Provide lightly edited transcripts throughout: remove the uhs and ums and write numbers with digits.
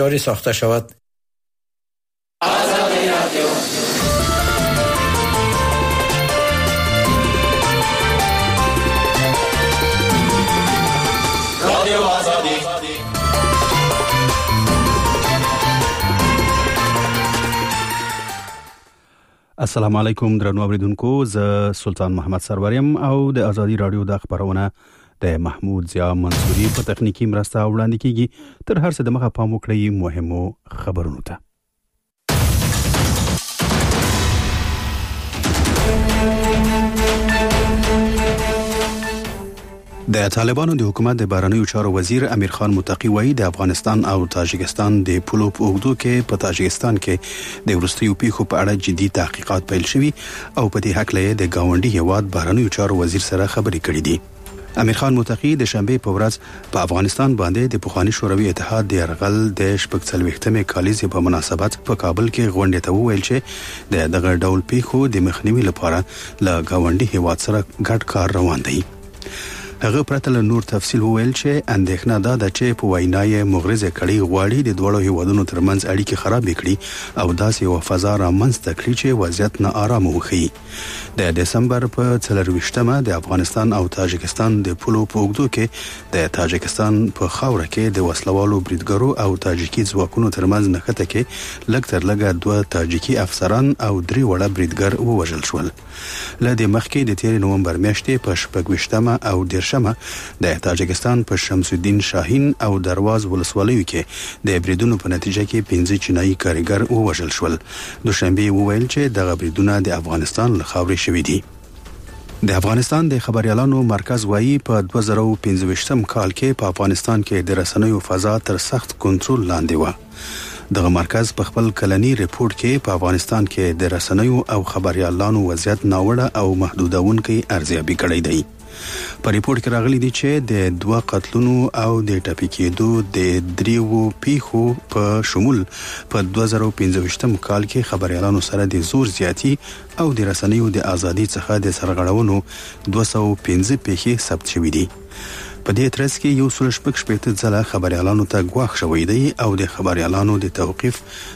جاری ساخته شود. السلام علیکم درنو اوریدونکو، زه سلطان محمد سروریم او د ازادي رادیو د خبرونه د محمود ضیا منصوري په تخنیکی مرسته وړاندې کیږي. تر هر څه د مخه پام وکړئ مهمو خبرونو ته. د طالبانو د حکومت د بهرنیو چارو وزیر امیر خان متقی وایي د افغانستان او تاجکستان د پولو په اوږدو کې په تاجکستان کې د وروستیو پیښو په اړه جدي تحقیقات پیل شوي او په دې حق له د گاونډي هیواد بهرنیو چارو وزیر سره خبرې کړې دي. امیر خان متقی د شنبه په ورځ په افغانستان باندې د پخوانی شوروي اتحاد د يرغل د شپږ کالیزې په مناسبت په کابل کې غونډه ته وویل چې د دغه ډول پیښو د مخنیوي لپاره له گاونډي هیواد سره ګډ کار روان دی. هغه پرته له نور تفصیل وویل چې اندېښنه ده چې په وینای مغرضه کړي غواړي د دوړو هیوادونو ترمنځ اړیکې خراب کړي او داسې یو فضا رامنځته کړي چې وضعیت نه آرام وخی. د دسمبر په 24مه د افغانستان او تاجکستان د پولو په اوږدو کې د تاجکستان په خاوره کې د وسلوالو بریدګرو او تاجیکي ځواکونو ترمنځ نښته کې لږ تر لږه 2 تاجیکي افسران او 3 وړه بریدګر ووژل شول. لدې مخکې د 13 نومبر میاشتې په 26مه او 10مه د تاجکستان په شمس الدین شاهین او درواز ولسوالیو کې د بریدونو په نتیجه کې 15 چینایي کارګر ووژل شول. دوشنبه وویل چې دغه بریدونه د افغانستان له خاورې شوي دي. د افغانستان د خبريالانو مرکز وایي په 2015 کال کې په افغانستان کې د رسنیو فضا تر سخت کنټرول لاندې و. دغه مرکز په خپل کلنی ریپورت کې په افغانستان کې د رسنیو او خبريالانو وضعیت ناوړه او محدودونکي ارزیابي کړی دی. په ریپورت کې راغلي دي چې د 2 قتلونو او د ټپي کېدو د 3 پیښو په شمول په 2015 کال کې خبريالانو سره د زور زیاتی او د رسنیو د ازادي څخه د سرغړونو 215 پیښې ثبت شوې دي. په دې ترڅ کې یو 16 ځله خبريالانو ته ګواښ شوی دی او د خبريالانو د توقيف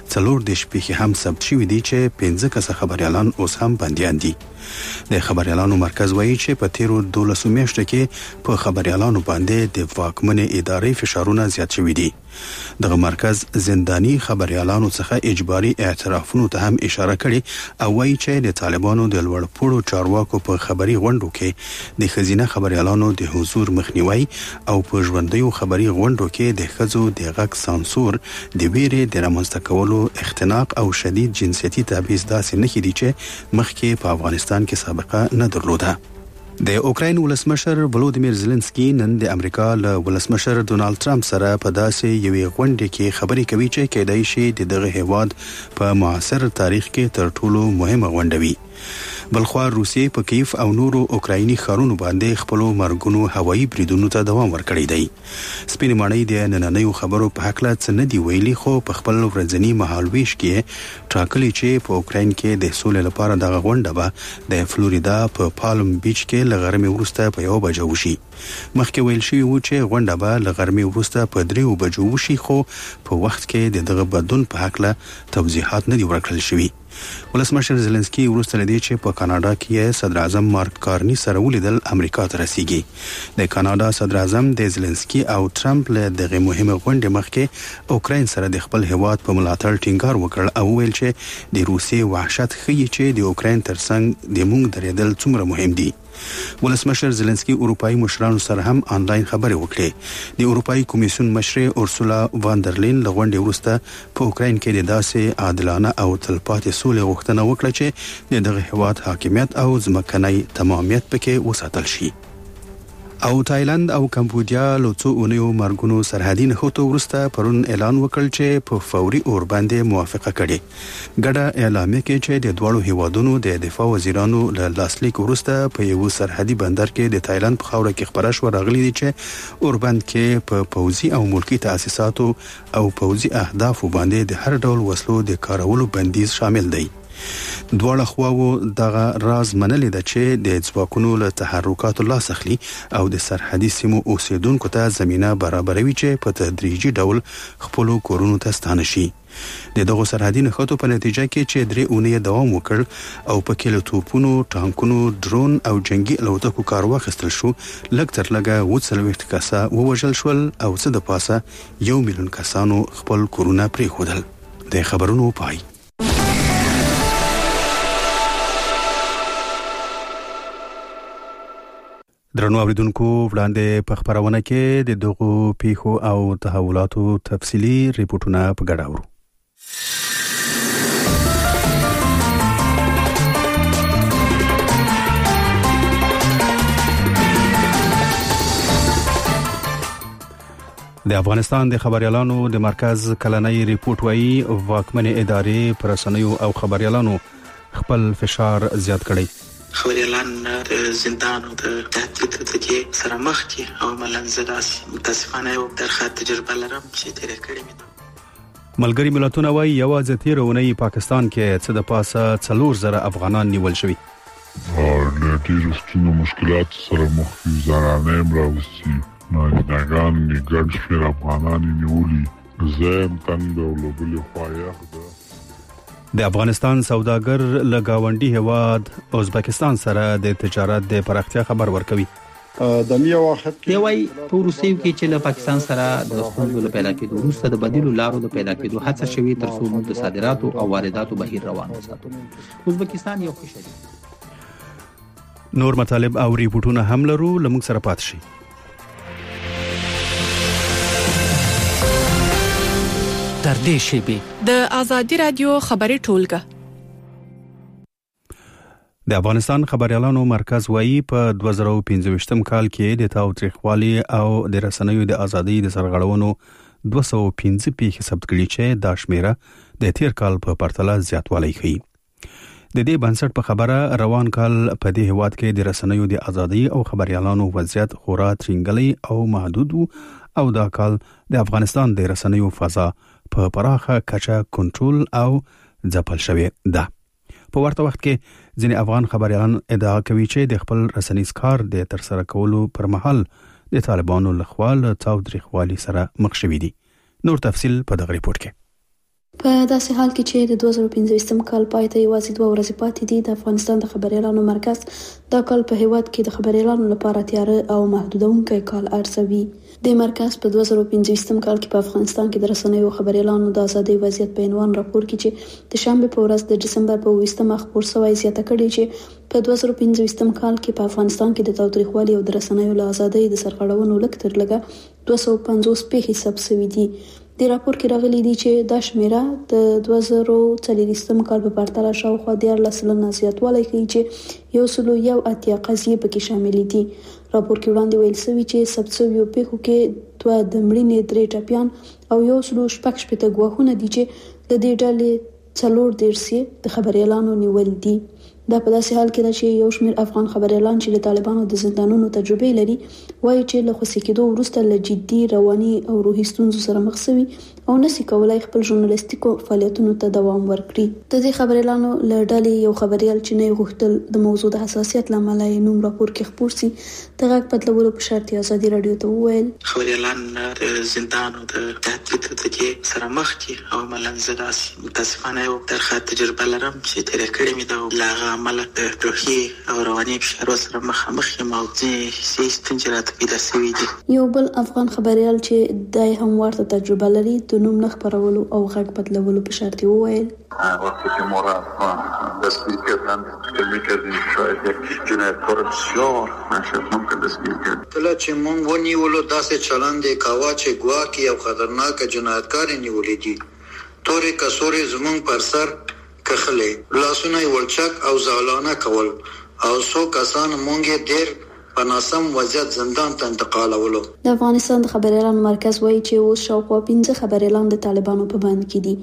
4 پیښې هم ثبت شوې دي چې 15 کسه خبريالان اوس هم بنديان دي. د خبريالانو مرکز وایي چې په تیرو 12 میاشتو کې په خبريالانو باندې د واکمنې ادارې فشارونه زیات شوي دي. دغه مرکز زنداني خبريالانو څخه اجباري اعترافونو ته هم اشاره کړي او وایي چې د طالبانو د لوړپوړو چارواکو په خبري غونډو کې د خزینه خبريالانو د حضور مخنیوي او په ژوندیو خبري غونډو کې د خزو د غږ سانسور د ویرې د رامنځته کولو اختناق او شدید جنسيتي تبعیض داسې نه کیدي چې مخکې په افغانستان کې سابقه نه درلوده. د اوکراین ولسمشر ولودیمیر زيلنسکي نن د امریکا له ولسمشر ډونالد ټرمپ سره په داسې یوې غونډه کې خبرې کوي چې کېدای شي دغه هیواد په معاصر تاریخ کې تر ټولو مهمه غونډه وي. بلخوا روسیې په کیف او نورو اوکرایني ښارونو باندې خپل مرګونو هوایي بریدونو ته دوام ورکړی دی. سپین ماڼۍ د نننیو خبرو په حق لا څه نه دی ویلي، خو په خپل ورځنی مهالويش کې ټاکلي چې په اوکراین کې د سولې لپاره دغه غونډه به د فلوریدا په پالم بیچ کې لغرمې ورسته په 1 بجو وشي. مخکې ویل شوی و چې غونډه به لغرمې ورسته په 3 بجو وشي، خو په وخت کې دغه بدلون په حق لا توضیحات نه دی ورکړل شوی. ولسمشر زيلنسکي ورسته لدی چې په کاناډا کې صدر اعظم مارک کارني سره ولیدل امریکا ته رسیږي. د کاناډا صدر اعظم د زيلنسکي او ټرمپ له دغه مهمه غونډې مخکې اوکراین سره د خپل هیواد په ملاتړ ټینګار وکړ او ویل چې د روسي وحشت ښيي چې د اوکراین ترڅنګ د موږ درېدل څومره مهم دي. ولسمشر زيلنسکي اروپאי مشرانو سره هم آنلاین خبرې وکړې. د اروپאי کمیسیون مشر اورسولا واندرلین له غونډې وروسته په اوکراین کې د داسې عادلانه او تلپاتې سولې غوښتنه وکړه چې دغه هیواد حاکمیت او ځمکنی تمامیت پکې وساتل شي. او تایلند او کمبودیا له څو اونیو مرګونو سرحدي نښتو وروسته پرون اعلان وکړ چې په فوري اور باندې موافقه کړي. ګډه اعلامیه کې چې د دوړو هیوادونو د دفاع وزیرانو له لاسلیک وروسته په یو سرحدي بندر کې د تایلند په خاوره کې خبره شو راغلي دي چې اور باندې کې په پوځي او ملکی تاسیساتو او پوځي اهداف باندې د هر ډول وسلو د کارولو بندیز شامل دی. دواړه خواو دغه راز منلې ده چې د ځواکونو له تحرکاتو لاس اخلي او د سرحدي سیمو اوسیدونکو ته زمينه برابروي چې په تدریجي ډول خپل کورونو ته ستانه شي. د دغه سرحدي نښتو په نتیجه کې چې 3 اونۍ دوام وکړ او په کې له توپونو، ټانکونو، ډرون او جنگي الوتکو کار واخیستل شو، لږ تر لږه 40 کسه ووژل شول او څه د پاسه 1 میلیون کسانو خپل کورونه پرېښودل. د خبرونو پای. درنو اوریدونکو، وړاندې په خبرونه کې د دغو پیښو او تحولاتو تفصیلی ریپورتونه په ګډه اورو. د افغانستان د خبريالانو د مرکز کلنۍ ریپورت وايي واکمنې ادارې پر رسنیو او خبريالانو خپل فشار زیات کړی. خبريالان د زندان او د تهدید ته سره مخ دي او ملنځداس متاسفانه یو درخه تجربه لرم چې تیر کړی مې. ملګری ملتونه وايي یوازې تیرونی پاکستان کې څه د پاسه 4,000 افغانان نیول شوي. د ډیرو ستونزو مشکلات سره مخ دي، زنانه راوستي، ناګان ګډ شمیر افغانان نیولي، زم تنګ او لوبلي خوایخ ده. د افغانستان سوداګر له گاونډي هیواد ازبکستان سره د تجارت د پراختیا خبر ورکوي. د میو وخت دی وای په روسیو کې چې له پاکستان سره د ستونزو له پیدا کېدو وروسته د بدیلو لارو د پیدا کېدو هڅه شوې تر څو د صادراتو او وارداتو بهیر روان وساتو. ازبکستان یو ښه شریک. نور مطالب او ریپورتونه هم لرو، لمږ سره پات شي. تر دې شیبې د ازادي رادیو خبري ټولګه. د افغانستان خبريالانو مرکز وايي په 2015 کال کې د تاوتریخوالي او د رسنیو د ازادۍ د سرغړونو 215 پیښې ثبت کړي چې دا شمیره د تیر کال په پرتله زیاتوالی ښيي. د دې بنسټ په خبره روان کال په دې هیواد کې د رسنیو د ازادۍ او خبريالانو وضعیت خورا ترنګلی او محدود او دا کال د افغانستان د رسنیو فضا په پراخه کچه کنټرول او ځپل شوی ده. په ورته وخت کې ځینې افغان خبريالان ادعا کوي چې د خپل رسنیز کار د ترسره کولو پر مهال د طالبانو لخوا له تاوتریخوالي سره مخ شوي دي. نور تفصیل په دغه ریپورت کې. په داسې حال کې چې د 2015 کال پای ته یوازې 2 ورځې پاتې دي، د افغانستان د خبريالانو مرکز دا کال په هیواد کې د خبريالانو لپاره تیاره او محدودونکی کال ارزوي. د مرکز په 2015 کال کې په افغانستان کې د رسنیو خبريالانو د ازادۍ وضعیت په عنوان راپور کې چې د شنبه په ورځ د دسمبر په 20 خبر شوی زیاته کړي چې په 2015 کال کې په افغانستان کې د تاوتریخوالي او د رسنیو له ازادۍ د سرغړونو لږ تر لږه 250 پیښې ثبت شوي دي. د راپور کې راغلي دي چې دا شمیره د 2014 کال په پرتله شاوخوا 14% زیاتوالی ښیي چې 181 قضیې پکې شامل دي. راپور کې وړاندې ویل شوی چې ثبت شویو پیښو کې 2 د مړینې 3 ټپیان او 116 ګواښونه دي چې د دې ډلې 14 د خبريالانو نیول دي. دا په داسې حال کې ده چې یو شمېر افغان خبريالان چې د طالبانو د زندانونو تجربه لري وایي چې له خوشي کېدو وروسته له جدي رواني او روحي ستونزو سره مخ شوي او نشي کولای خپل ژورنالیستیکو فعالیتونو ته دوام ورکړي. د دې خبريالانو له ډلې یو خبريال چې نه غوښتل د موضوع د حساسیت لامل یې نوم راپور کې خبر سي د غږ بدلولو په شرط ازادي رادیو ته وویل خبريالان د زندان او د تهدید ته سره مخ دي او ملنځداس متاسفانه یو درخه تجربه لرم چې تیر کړی مې د لاغه عمل د روحي او رواني فشار سره مخامخ یم او ځینې ستونزې راته پیدا شوي دي. یو بل افغان خبريال چې دای هم ورته تجربه لري د نوم نه خبرولو او غږ بدلولو په شرط وویل وقتی که ما را دستگیر کردن فکر می‌کردیم شاید یک جنایتکار بسیار ممکن دستگیر کرد. کله چې مونږ ونیولو داسې چلند کاوه چې ګواکې یو خطرناک جنایتکار نیولې دي. تورې کسورې زمونږ پر سر کخلې، لاسونه یې ولچک او زالانه کول او څو کسان مونږ ډېر په ناسم وضعیت زندان ته انتقالولو. د افغانستان د خبريالانو مرکز وایي چې اوس شاوخوا 15 خبريالان د طالبانو په بند کې دي.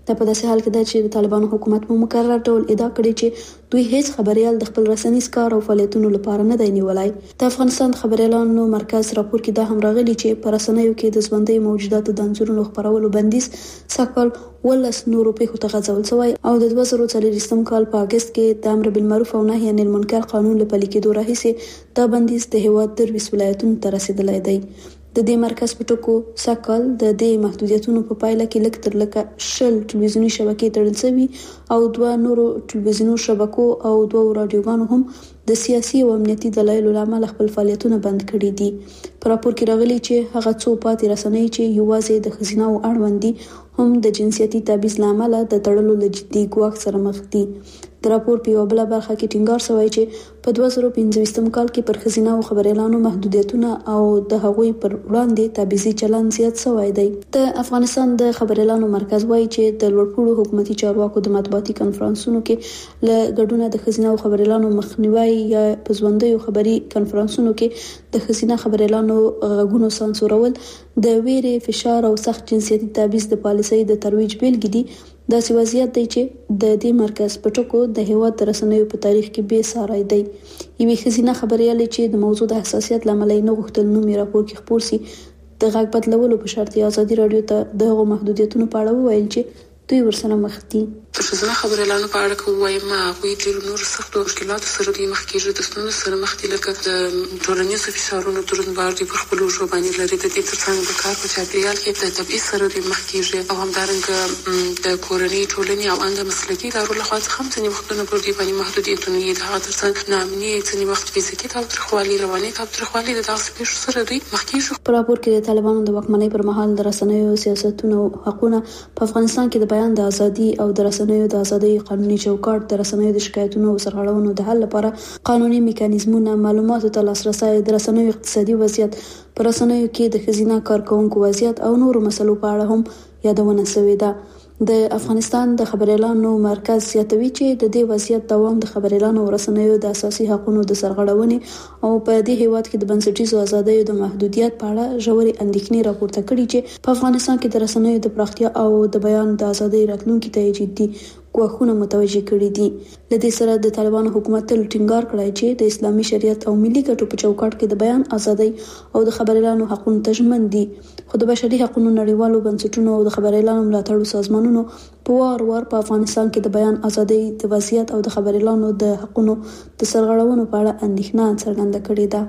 دا په داسې حال کې ده چې د طالبانو حکومت په مکرر ډول ادعا کړې چې دوی هیڅ خبريال د خپل رسنیز کار او فعالیتونو لپاره نه دی نیولای. د افغانستان خبريالانو مرکز راپور کې دا هم راغلي چې په رسنیو کې د ژوندۍ موجوداتو د انځورونو خپرولو بندیز ساکال ولس نورو پیښو ته غځول شوی او د 2023 کال په اگست کې د امر بالمعروف او نهي عن المنکر قانون له پلي کېدو راهیسې دا بندیز د هیواد 23 ولایتونو ته رسیدلی دی. د دې مرکز په ټکو ساکال د دې محدودیتونو په پایله کې لږ تر لږه 10 ټلویزیوني شبکې تړل شوي او 2 نورو ټلویزیونو شبکو او 2 رادیوګانو هم د سیاسي او امنیتي دلایلو لامل خپل فعالیتونه بند کړي دي. په راپور کې راغلي چې هغه څو پاتې رسنۍ چې یوازې د ښځینه او اړوند دي هم د جنسیتي تبعیض لامل د تړلو له جدي ګواښ سره مخ دي. د راپور په یو بل برخه کې ټینګار شوی چې په 2015 کال کې پر ښځینه او خبريالانو محدودیتونه او د هغوی پر وړاندې تبعیضي چلند زیات شوی دی. د افغانستان د خبريالانو مرکز وایي چې د لوړپوړو حکومتي چارواکو د مطبوعاتي کنفرانسونو کې له ګډونه د ښځینه او خبريالانو مخنیوي یا په ژوندیو خبري کنفرانسونو کې د ښځینه خبريالانو غږونو سانسورول د ویرې، فشار او سخت جنسیتي تبعیض د پالیسۍ د ترویج بیلګې دي. داسې وضعیت دی چې د دې مرکز په ټکو د هیواد د رسنیو په تاریخ کې بې ساری دی. یوې ښځینه خبريالې چې د موضوع د حساسیت له امله نه غوښتل نوم یې راپور کې خپور سي د غږ بدلولو په شرط ازادي رادیو ته دغه محدودیتونو په اړه وویل چې دوی ورسره مخ دي. د ښځینه خبريالانو په اړه کوم وایم هغوی ډېر نور سختو مشکلاتو سره دوی مخ کېږي، د ستونزو سره مخ دي، لکه د ټولنیزو فشارونو دروندبار دي پر خپلو ژبو باندې لري. د دې ترڅنګ د کار په چاپیریال کې د تبعیض سره دوی مخ کېږي او همدارنګه د کورنۍ، ټولنې او ان د مسلکي ادارو لخوا څخه هم ځینې وختونه پر دوی باندې محدودیتونه وي. د هغه ترڅنګ ناامني، ځینې وخت فزیکي تاوتریخوالي، رواني تاوتریخوالي د دغسې پیښو سره دوی مخ کېږي. په راپور کې د طالبانو د واکمنۍ پر مهال د رسنیو سیاستونو حقونه په افغانستان کې د بیان د ازادي او د رسنیو د ازادۍ قانوني چوکاټ، د رسنیو د شکایتونو او سرغړونو د حل لپاره قانوني میکانیزمونه، معلوماتو ته لاسرسی، د رسنیو اقتصادي وضعیت، په رسنیو کې د ښځینه کارکونکو وضعیت او نورو مسلو په اړه هم یادونه شوې ده. د افغانستان د خبريالانو مرکز زیاتوي چې د دې وضعیت دوام د خبريالانو او رسنیو د اساسي حقوقو د سرغړونې او په دې هیواد کې د بنسټیزو ازادیو د محدودیت په اړه ژورې اندېښنې راپورته کړي چې په افغانستان کې د رسنیو د پراختیا او د بیان د ازادۍ راتلونکي ته جدي ګواښونه متوجه کړي دي. لدې سره د طالبانو حکومت تل ټینګار کړی چې د اسلامي شریعت او ملي ګټو په چوکاټ کې د بیان ازادۍ او د خبريالانو حقوقو ته ژمن دي. خو د بشري حقوقو نړیوالو بنسټونو او د خبريالانو ملاتړو سازمانونو په وار په افغانستان کې د بیان ازادۍ د وضعیت او د خبريالانو د حقوقو د سرغړونو په اړه اندېښنه څرګنده کړې ده.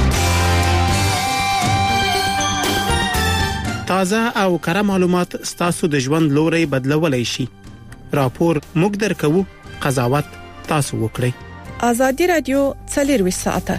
تازه او کره معلومات ستاسو د ژوند لوري بدلولای شي. راپور موږ درکو، قضاوت تاسو وکړئ. آزادي رادیو 24 ساعته.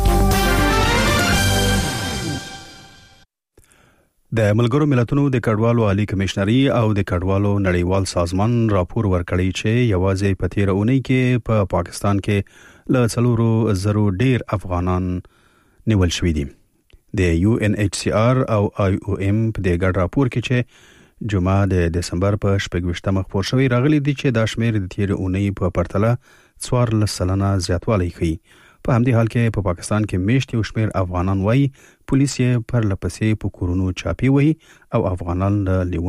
د ملګرو ملتونو د کډوالو عالی کمشنري او د کډوالو نړیوال سازمان راپور ورکړی چې یوازې په تیر اونۍ کې په پاکستان کې له 4,000 ډیر افغانان نیول شوي دي. د UNHCR او IOM په دې ګډ راپور کې چې جمعه د دسمبر په 28 خبر شوی راغلی دی چې دا شمیر د تیر اونۍ په پرتله 14% زیاتوالی ښیي. په همدې حال کې په پاکستان کې میشت یو شمیر افغانان وایي پولیس یې پر لپسې په کورونو چاپی وایي او افغانان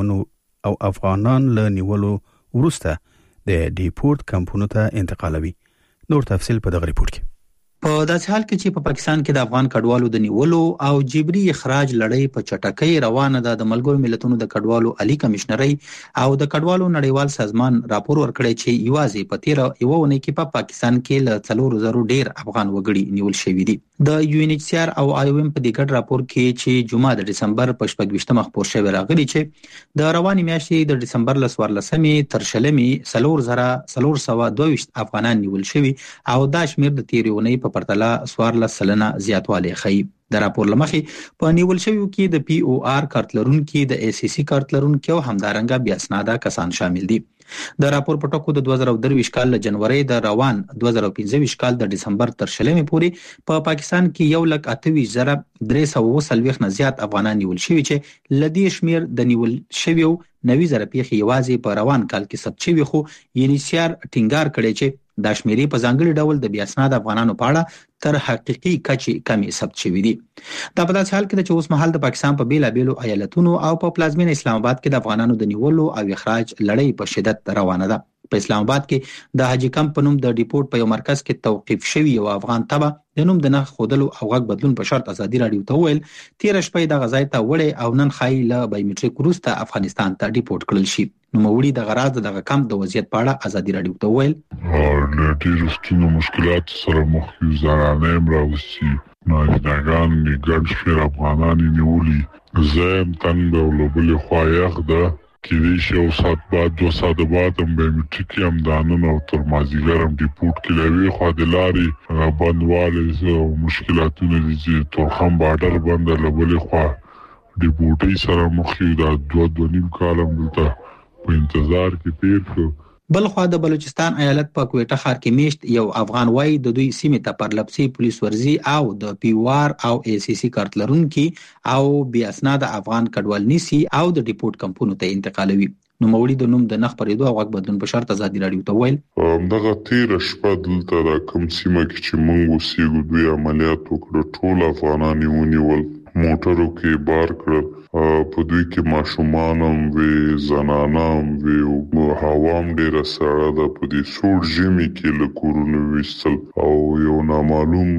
له نیولو وروسته د ډیپورت کمپونو ته انتقالوي. نور تفصیل په دغه ریپورت کې. په داسې حال کې چې په پاکستان کې د افغان کډوالو د نیولو او جبري اخراج لړۍ په چټکۍ روانه ده، د ملګرو ملتونو د کډوالو عالی کمشنري او د کډوالو نړیوال سازمان راپور ورکړی چې یوازې په تیر یو ونې کې په پاکستان کې له 4,000 ډیر افغان وګړي نیول شوي دي. د UNHCR او IOM په دې ګډ راپور کې چې جمعه د دسمبر په 28 خبر شوی راغلی چې د رواني میاشتې د دسمبر ل 14 تر 4,422 افغانان نیول شوي او دا شمیر د تیر ونې په پرتله 14% زیاتوالی ښیي. د راپور لمخې په نیول شویو کې د POR کارت لرونکي، د ACC کارت لرونکي او همدارنګه بیا اسناده کسان شامل دي. د راپور په ټکو د 2023 کال له جنوري د روان 2025 کال د دسمبر تر 20 پورې په پاکستان کې 1,28,340 نه زیات افغانان نیول شوي چې لدی شمیر د نیول شویو 90,000 پیښې یوازې په روان کال کې ثبت شوي. خو UNHCR ټینګار کړی چې دا شمیرې په ځانګړي ډول د بې اسناد افغانانو په اړه تر حقيقي کچې کمې ثبت شوې دي. دا په داسې حال کې چې اوس مهال د پاکستان په بیلابیلو ایالتونو او په پلازمینه اسلام آباد کې د افغانانو د نیولو او اخراج لړۍ په شدت روانه ده. په اسلام آباد کې د حاجی کمپ په نوم د ډیپورت په یو مرکز کې توقیف شوی یو افغان تبع د نوم د نخ خودلو او غږ بدلون په شرط ازادي رادیو ته ویل 13 شپې د غزای ته وړي او نن خای له بایومټریک وروسته افغانستان ته ډیپورت کړل شي. نو موړي د غراض د کمپ د وضعیت په اړه ازادي رادیو ته ویل له ډیرو ستونو مشکلات سره مخ یو زرانه راوستي ناګان ګډ شمیر افغانان نیولي زم تنګ او لوبل خوایغ ده کېدې شي او سات بعد 2 ساعت بعد هم بایومټریک هم دانن او تر مازیګر هم ډیپورت کړي خو د لارې بندواله او مشکلاتونه دي چې تورخم بارډر بند لوبل خو ډیپورټي سره مخ یو د 2.5 کال هم دلته په انتظار کې تیر شو. بل خو د بلوچستان ایالت په کوټه ښار کې میشت یو افغان وای د دوی سیمې ته پر لپسي پولیس ورزي او د پیوار او ای سی سی کارت لرونکي او بیا اسناد افغان کډوال نیسی او د ډیپورت کمپونو ته انتقالوي. نو موړي د نوم د نخ پرېدو او غږ بدلون په شرط ازادي رادیو ته ویل دغه 13 شپه دلته د کوم سیمه کې چې موږ اوسېږو دوی عملیات وکړ ټول افغانان ونیول موټرو کې بار کړل په دوی کې ماشومان هم وي زنانه هم وي او هوا هم ډېره سړه ده په دې سوړ ژمي کې له کورونو ویستل او یو نامعلوم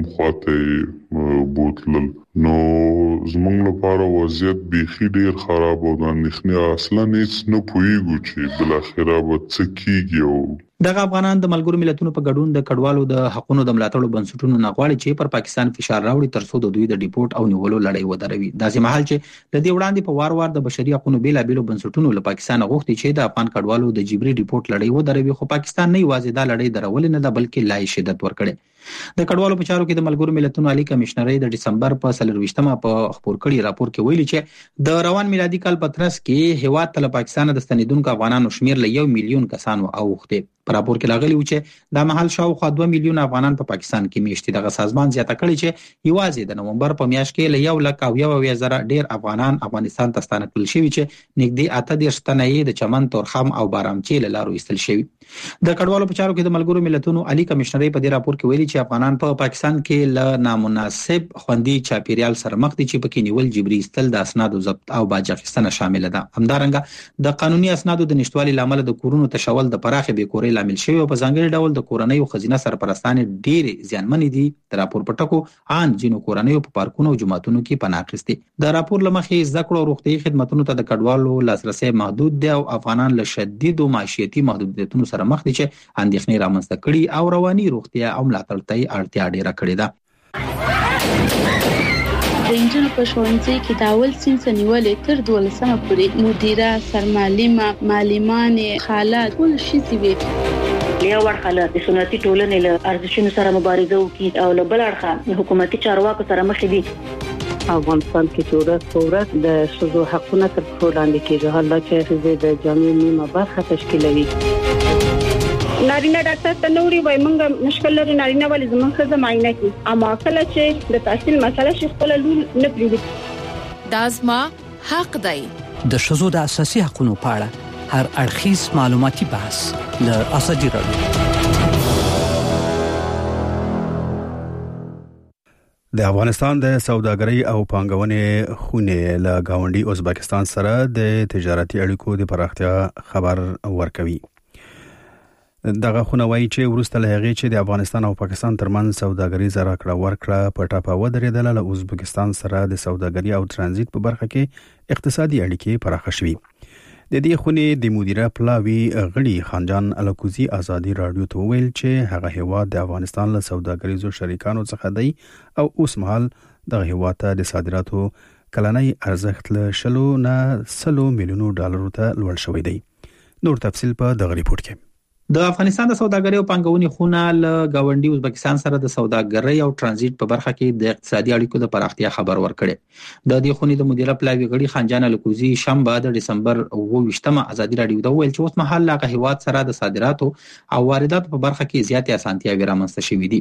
خواته بوتلل. نو زمونږ لپاره وضعیت بیخي ډېر خراب او د اندېښنې اصلا هیڅ نه پوهېږو چې بالاخره به څه کېږي. او دغه افغانان د ملګرو ملتونو په ګډون د کډوالو د حقوقو د ملاتړ بنسټونو نه غواړي چې پر پاکستان فشار راوړي ترڅو د دوی د ډیپورت او نیولو لړۍ ودروي. داسې مهال چې د دې وړاندې په وار د بشري حقوقو بیلابیلو بنسټونو له پاکستان غوښتي چې د افغان کډوالو د جبري ډیپورت لړۍ ودروي خو پاکستان نه یوازې دا لړۍ درول نه ده بلکې لا شدت ورکړي. د کډوالو په چارو کې د ملګرو ملتونو عالی کمشنري د دسمبر په 24مه په خبر کړي راپور کې ویلي چې د روان میلادي کال په ترڅ کې هیواد ته پاکستان د ستنیدونکو افغانانو شمیر له 1 میلیون کسانو اوخته. په راپور کې راغلی و چې د مهال شاوخوا 2 میلیون افغانان په پاکستان کې میشتي. دغه سازمان زیاته کړي چې یوازې د نومبر په میاشت کې له 1,01,000 ډیر افغانان افغانستان ته ستانه کړل شوي چې نږدې 8 تنه د چمن تورخم او بارامچی له لارو ایستل شوي. د کډوالو په چارو کې د ملګرو ملتونو عالی کمشنري په دې راپور کې ویلي چې افغانان په پاکستان کې له نامناسب خوندي چاپیریال سره مخ دي چې پکې نیول جبري استل د اسنادو ضبط او باج اخیستنه شامل ده. همدارنګه د قانوني اسنادو د نشټوالي لامل د کورونو تشول د پراخه بیکوري لامل شوی او په ځانګړي ډول د کورنۍ او خزینه سرپرستانې ډېر زیانمن دي. د راپور په ټکو ان جنو کورنۍ په پارکونو او جماعتونو کې پناه اخیستي. د راپور لمخې زده کړو او روغتي خدماتو ته د کډوالو لاسرسي محدود دي او افغانان له شدید او معیشتي محدودیتونو سره مخ دي چې اندېښنې رامنځته کړي او رواني روغتیا او ملاتړ ته اړتیا ډیره کړې ده. د انجنونو په ښوونځي کې د اول صنف نیولې تر 12مه پورې مدیره سرمعلمه معلمانې خاله ټول شي وي. یو ورخاله د سنتي ټولنې له ارزښتونو سره مبارزه وکړي او له بل اړخه حکومتي چارواکو سره مخ دي. افغانستان کې چې ورځ د شذو حقونه تر پښو لاندې کېږي حالا چې د جامعې نیمه برخه تشکیلوي. نارینه ډاکټر ته نوري وای مونږ مشکل لري نارینه ولې زمونږ څه معاینه کی اما کله چې د تحصیل مسله شي خپل لول نه پریږدي. دازما حق دی. د شذو د اساسي حقوقو په اړه هر اړخیز معلوماتي بحث د ازادي رادیو. د افغانستان د سوداګرۍ او پانګونې خونې له گاونډي ازبکستان سره د تجارتي اړیکو د پراختیا خبر ورکوي. دغه خونه وایي چې وروسته له هغې چې د افغانستان او پاکستان ترمنځ سوداګریزه راکړه ورکړه په ټاپه ودرېدله له ازبکستان سره د سوداګرۍ او ترانزیت په برخه کې اقتصادي اړیکې پراخه شوي. د دې خونې د مدیره پلاوي غړي خانجان الکوزي ازادي رادیو ته ویل چې هغه هیواد د افغانستان له سوداګریزو شریکانو څخه دی او اوس مهال دغه هیواد ته د صادراتو کلنی ارزښت له 100 نه 100 میلیونو ډالرو ته لوړ شوی دی. نور تفصیل په دغه ریپورت کې. د افغانستان د سوداګرۍ او پانګونې خونه له گاونډي ازبکستان سره د سوداګرۍ او ترانزیت په برخه کې د اقتصادي اړیکو د پراختیا خبر ورکړي. د دې خونې د مدیره پلاوي غړي خانجان الکوزي شنبه د دسمبر 28مه ازادي رادیو ته ویل چې اوس مهال له هیواد سره د صادراتو او وارداتو په برخه کې زیاتې اسانتیاوې رامنځته شوې دي.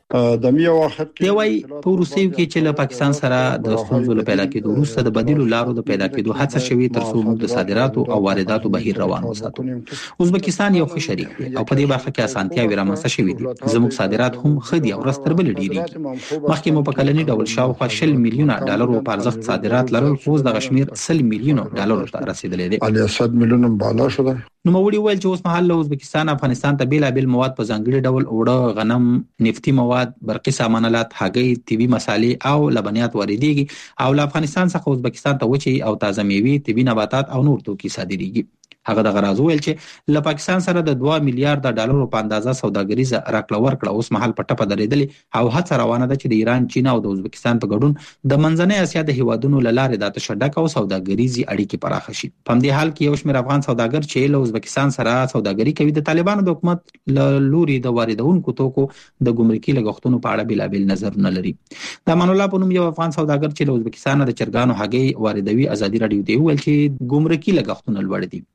د میو وخت دی وای په روسیو کې چې له پاکستان سره د ستونزو له پیدا کېدو وروسته د بدیلو لارو د پیدا کېدو هڅه شوې تر څو موږ د صادراتو او وارداتو بهیر روان وساتو. ازبکستان یو ښه شریک دی او په دې برخه کې اسانتیاوې رامنځته شوې دي. زموږ صادرات هم ښه دي او ورځ تر بلې ډېرېږي. مخکې مو په کلني ډول شاوخوا 20 میلیونه ډالرو په ارزښت صادرات لرل، خو اوس دغه شمېر 100 میلیونه ډالرو ته رسیدلی دی. 100 میلیونه بالا شوه. نوموړي ویل چې اوس مهال له ازبکستان افغانستان ته بیلابل مواد په ځانګړي ډول اوړه، غنم، نفتي مواد، برقي سامانالات، هګۍ، طبي مسالې او لبنیات واردېږي او له افغانستان څخه ازبکستان ته وچې او تازه میوې، طبي نباتات او نور توکي صادرېږي. هغه د غراز ویل چې له پاکستان سره د 2 میلیارډ ډالرو په اندازه سوداګریزه راکړه ورکړه اوس مهال په ټپه درېدلې او هڅه روانه ده چې د ایران، چین او د ازبکستان په ګډون د منځنۍ اسیا د هیوادونو له لارې د تشدد او سوداګریزي اړیکې پراخه شي. په همدې حال کې یو شمېر افغان سوداګر چې له ازبکستان سره سوداګري کوي د طالبانو د حکومت له لوري د واردونکو توکو د ګمرکي لګښتونو په اړه بېلابېل نظرونه لري. د امان الله په نوم یو افغان سوداګر چې له ازبکستان د چرګانو هګۍ واردوي ازادي راډیو ته ویل چې ګمرکي لګښتونه لوړ دي.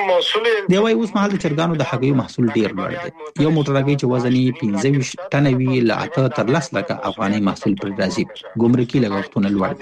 دی وايي اوس مهال د چرګانو د هګیو محصول ډیر لوړ دی. یو موټر هګۍ چې وزن یې 25 ټنه وي له 8 تر 10 لکه افغاني محصول پر راځي. ګمرکي لګښتونه لوړ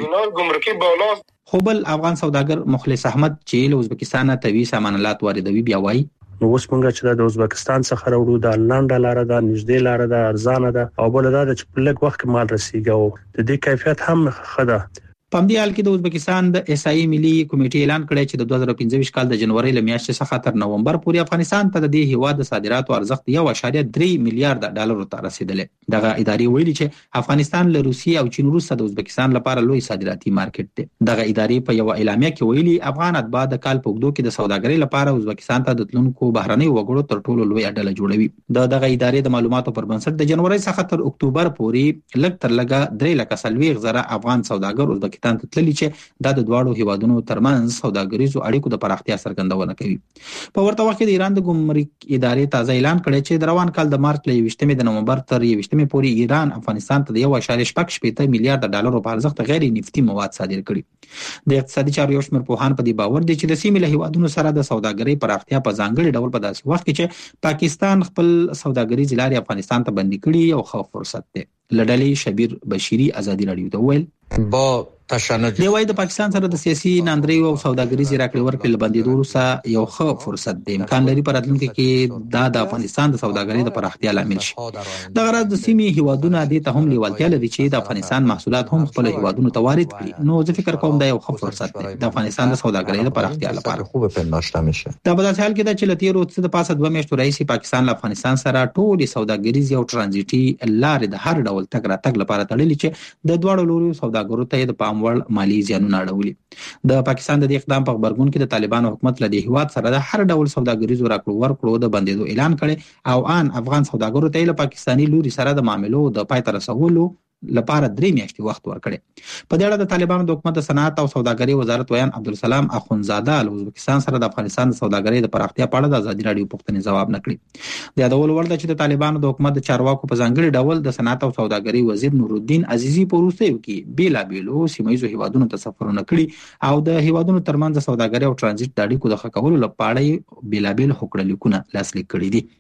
دي. خو بل افغان سوداګر مخلص احمد چې له ازبکستان طبي سامانالات واردوي بیا وايي نو اوس موږ چې د ازبکستان څخه راوړو د لنډه لار ده، نږدې لار ده، ارزانه ده او بل دا چې په لږ وخت مال رسیږي او د دې کیفیت هم ښه ده. په همدې حال کې د ازبکستان د اسایي ملي کمیټې اعلان کړی چې د 2025 کال د جنوري له میاشتې څخه تر نومبر پورې افغانستان ته د دې هیواد د صادراتو ارزښت 1.3 میلیارډ ډالرو ته رسیدلی. دغه ادارې ویلي چې افغانستان له روسیې او چین وروسته د ازبکستان لپاره لوی صادراتي مارکیټ دی. دغه ادارې په یو اعلامیه کې ویلي افغان اتباع د کال په اوږدو کې د سوداګرۍ لپاره ازبکستان ته د تلونکو بهرنۍ وګړو تر ټولو لوی ډله جوړوي. دغه ادارې د معلوماتو پر بنسټ د جنوري څخه تر اکتوبر پورې لږ تر لږه 340,000 افغان سوداګر ازبکستان ته تللي چې دا د دواړو هیوادونو ترمنځ سوداګریزو اړیکو د پراختیا څرګندونه کوي. په ورته وخت کې د ایران د ګمرک ادارې تازه اعلان کړی چې د روان کال د مارچ له 21 د نومبر تر 21 پورې ایران افغانستان ته د 1.8 میلیارډ ډالرو په ارزښت غیر نفتي مواد صادر کړي. د اقتصادي چارو یو شمېر پوهان په دې باور دي چې د سیمې له هیوادونو سره د سوداګرۍ پراختیا په ځانګړي ډول په داسې وخت کې چې پاکستان خپل سوداګریزې لارې افغانستان ته بندي کړي یو ښه فرصت دی. لډلې شبیر بشيري ازادي راډیو ته ویل با تشنج دی وايي د پاکستان سره د سیاسي ناندریو او سوداګریزي راکړې ورکړې لبندېدو وروسته یو ښه فرصت دی. امکان لري په راتلونکي کې دا د افغانستان د سوداګرۍ د پراختیا لامل شي. د غرض د سیمې هیوادونو د ته هم لیوالتیا لري چې د افغانستان محصولات هم خپل هیوادونو ته وارد کړي. نو زه فکر کوم دا یو ښه فرصت دی د افغانستان د سوداګرۍ د پراختیا لپاره. خوب پنداشته میشه. دا په داسې حال کې چې لتیرو څه د پاسه 2 میاشتو راځي پاکستان له افغانستان سره ټول سوداګریزي او ترانزیټي لارې د هر ډول تګ راتګ لپاره تړلې چې د دواړو لوري سوداګرو ته د پام وړ مالی زیانونه اړولي. د پاکستان د دې اقدام په خبرګون کې د طالبانو حکومت له دې هیواد سره د هر ډول سوداګریزو راکړو ورکړو د بندیدو اعلان کړي او ان افغان سوداګرو ته له پاکستاني لوري سره د معاملو د پای ته رسولو لپاره 3 میاشتې وخت ورکړي. په دې اړه د طالبانو د حکومت د صنعت او سوداګرۍ وزارت ویان عبدالسلام اخونزاده له ازبکستان سره د افغانستان د سوداګرۍ د پراختیا په اړه د ازادي راډیو پوښتنې ځواب نکړي. د یادول وړ ده چې د طالبانو د حکومت د چارواکو په ځانګړي ډول د صنعت او سوداګرۍ وزیر نورالدین عزیزي په وروستیو کې بیلابېلو سیمه ییزو هیوادونو ته سفرونه کړي او د هیوادونو ترمنځ د سوداګرۍ او ترانزیت د اړیکو د ښه کولو لپاره بیلابېل هوکړه لیکونه لاسلیک کړي دي.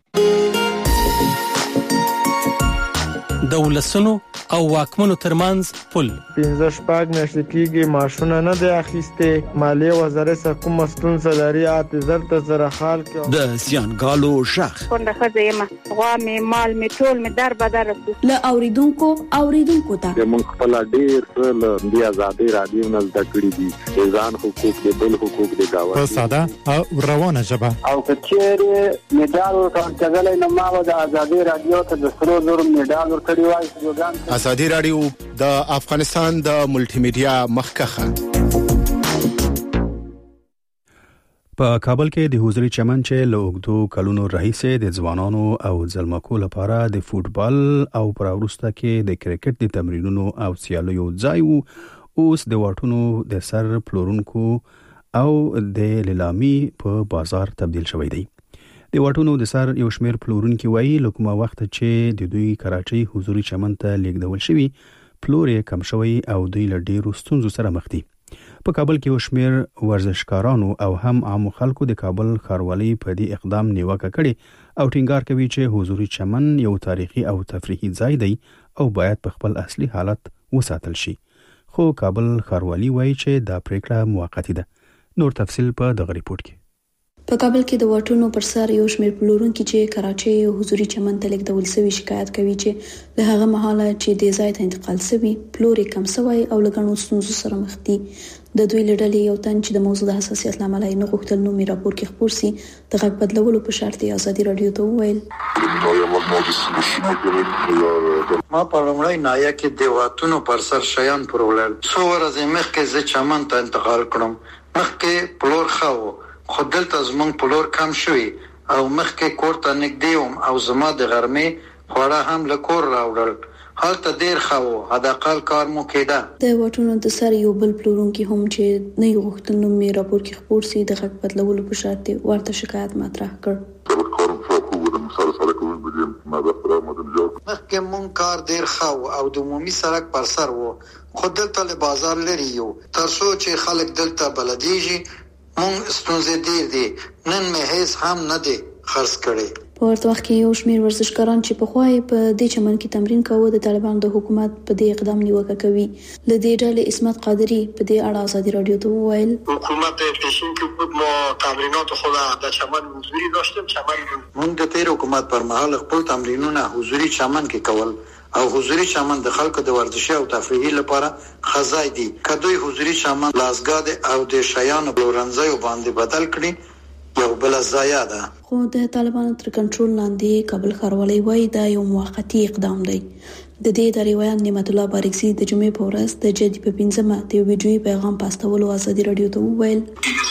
د ولسونو او واکمنو ترمنځ پل 15 میاشتې کېږي ماشونه نه دی اخیسته. مالیه وزارت څخه کوم مسئول سلاري اعتذار ته زره حال کې د زیانګالو شخ څنګه خزه غوا می مال می ټول می در بدر له اوریدونکو ته موږ خپل ډیر له دی ازادي رادیو نه زده کړی دي ځان حقوق دي بل حقوق دي گاوه په ساده او روانه ژبه او کچېره میډال ورکړل نه ما د ازادي رادیو ته د سرو زور میډال ورکړی وای. ازادي راډیو د افغانستان د ملټي میډیا مخکخه په کابل کې د حضوري چمن چې له اوږدو کلونو راهیسې د ځوانانو او ځلمکو لپاره د فوټبال او پر وروسته کې د کرکټ د تمرینونو او سیالیو ځای اوس د واټونو د سر پلورونکو او د لیلامي په بازار تبدیل شوی دی. د واټونو د سر یو شمېر پلورونکي وایي له کومه وخت چې د دوی کراچۍ حضوري چمن ته لیږدول شوي پلور یې کم شوی او دوی له ډېرو ستونزو سره مخ دي. په کابل کې وشمیر ورزشکارانو او هم عام خلکو د کابل ښاروالۍ په دې اقدام نیوکه کړې او ټینګار کوي چې حضوري چمن یو تاریخي او تفریحي ځای دی او باید په خپل اصلي حالت وساتل شي. خو کابل ښاروالۍ وایي چې دا پریکړه موقتی ده. نور تفصیل په دغه ریپورت کې. په کابل کې د واټونو پر سر یو شمېر پلورونکي چې کراچۍ او حضوري چمن ته لیږدول شوي شکایت کوي چې له هغه مهاله چې د ځای ته انتقال شوی پلور کم شوی او له ګڼو ستونزو سره مخ دي. د دوی له ډلې یو تن چې د موضوع د حساسیت له امله نه غوښتل نومي راپور کې خپور سي د غږ بدلولو په شرط ازادي رادیو ته وویل. ما په لومړی نایا کې د واټونو پر سر شیان پرولل څو ورځې مخکې زه چمن ته انتقال کړم. مخکې پلور خاو خو دلته زمونږ پلور کم شوی او مخکې کور ته نږدې وم او زما د غرمې خواړه هم له کور راوړل. هلته ډیر ښه و، حداقل کار مو کېده. د واټونو د سر یو بل پلورونکي هم چې نه یو غوښتل نومي راپور کې خپور سي د غږ بدلولو په شرط ورته شکایت مطرح کړ. مخکې مونږ کار ډیر ښه او د عمومي سړک پر سر و خو دلته له بازار لري یو تر څو چې خلک دلته بلدیږي مونږ ستونزې ډیر دي. نن مې هیڅ هم نه دی خرڅ کړی. په ورته وخت کې یو شمېر ورزشکاران چې په خوای په دې چمن کې تمرین کاوه د طالبانو د حکومت په دې اقدام نیوکه کوي. له دې ډلې اسمت قادری په دې اړه ازادي رادیو ته وویل حکومت پیشین کې ما تمرینات خود د چمن حضوری داشتیم. چمن مونږ د تیر حکومت پر مهال خپل تمرینونه حضوری چمن کې کول او حضوری چمن د خلکو د ورزشي او تفریحي لپاره خزای دي. کدوې حضوری چمن لاسګاد او د شیانو پلورنځي باندې بدل کړي یو بل ضایع ده. خو د طالبانو تر کنټرول لاندې کابل ښاروالۍ وایي دا یو موقتی اقدام دی. د دې د روایت نعمت الله بارکزي د جمعې په ورځ د جدي په 15مه د یو ویډیوي پیغام پاستولو ازادي رادیو ته وویل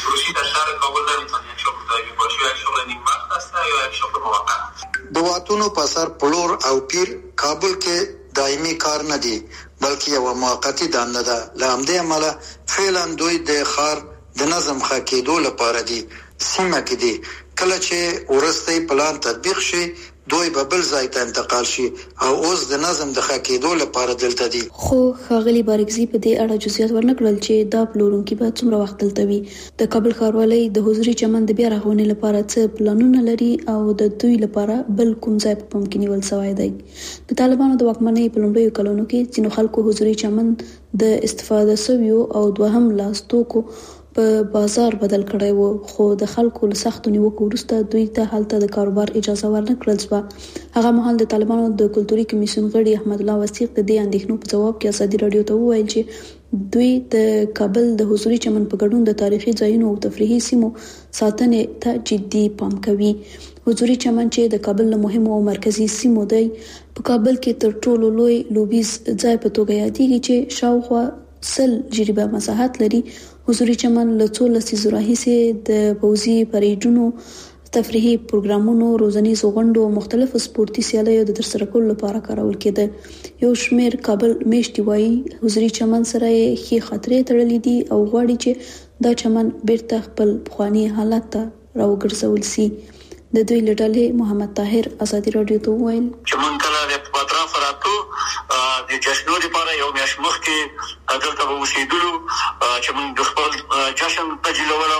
د واتونو په سر پلور او پیر کابل کې دایمي کار نه دی بلکې یو موقتی دنده ده. لامدې عمله فعلا دوی د خار د نظم ښه کېدو لپاره دي سیمه کې دي. کله چې ورستي پلان تطبیق شي دوی به بل ځای ته انتقال شي او اوس د نظم د ښه کېدو لپاره دلته دي. خو ښاغلي بارکزي په دې اړه جزئیات ورنکړل چې دا پلورونکي به څومره وخت دلته وي. د کابل ښاروالۍ د حضوري چمن د بیا رغونې لپاره څه پلانونه لري او د دوی لپاره بل کوم ځای په پام کې نیول شوی دی. د طالبانو د واکمنۍ په لومړیو کلونو کې ځینو خلکو حضوري چمن د استفاده شویو او دوهم لاس توکو په بازار بدل کړی وو خو د خلکو له سختو نیوکو وروسته دوی ته هلته د کاروبار اجازه ورنکړل شوه. هغه مهال د طالبانو د کلتوري کمیسیون غړي احمد الله وثیق د دې اندېښنو په جواب کې ازادي رادیو ته وویل چې دوی د کابل د حضوري چمن په ګډون د تاریخي ځایونو او تفریحي سیمو ساتنې ته جدي پام کوي. حضوري چمن چې د کابل له مهمو او مرکزي سیمو دی په کابل کې تر ټولو لوی لوبیز ځای په توګه یادېږي چې شاوخوا 100 جریبه مساحت لري. حضوري چمن له څو لسیزو راهیسې د پوځي پریډونو تفریحي پروګرامونو روزنیز غونډو او مختلفو سپورتي سیالیو د ترسره کولو لپاره کارول کېده. یو شمېر کابل میشتي وایي حضوري چمن سره یې ښې خاطرې تړلې دي او غواړي چې دا چمن بیرته خپل پخواني حالت ته راوګرځول شي. د دوی له ډلې محمد طاهر ازادي رادیو ته وویل چمن کله د اطراف راتلو د جشنونو لپاره یو میاشت مخکې دلته به اوسېدلو چې موږ د خپل جشن تجربه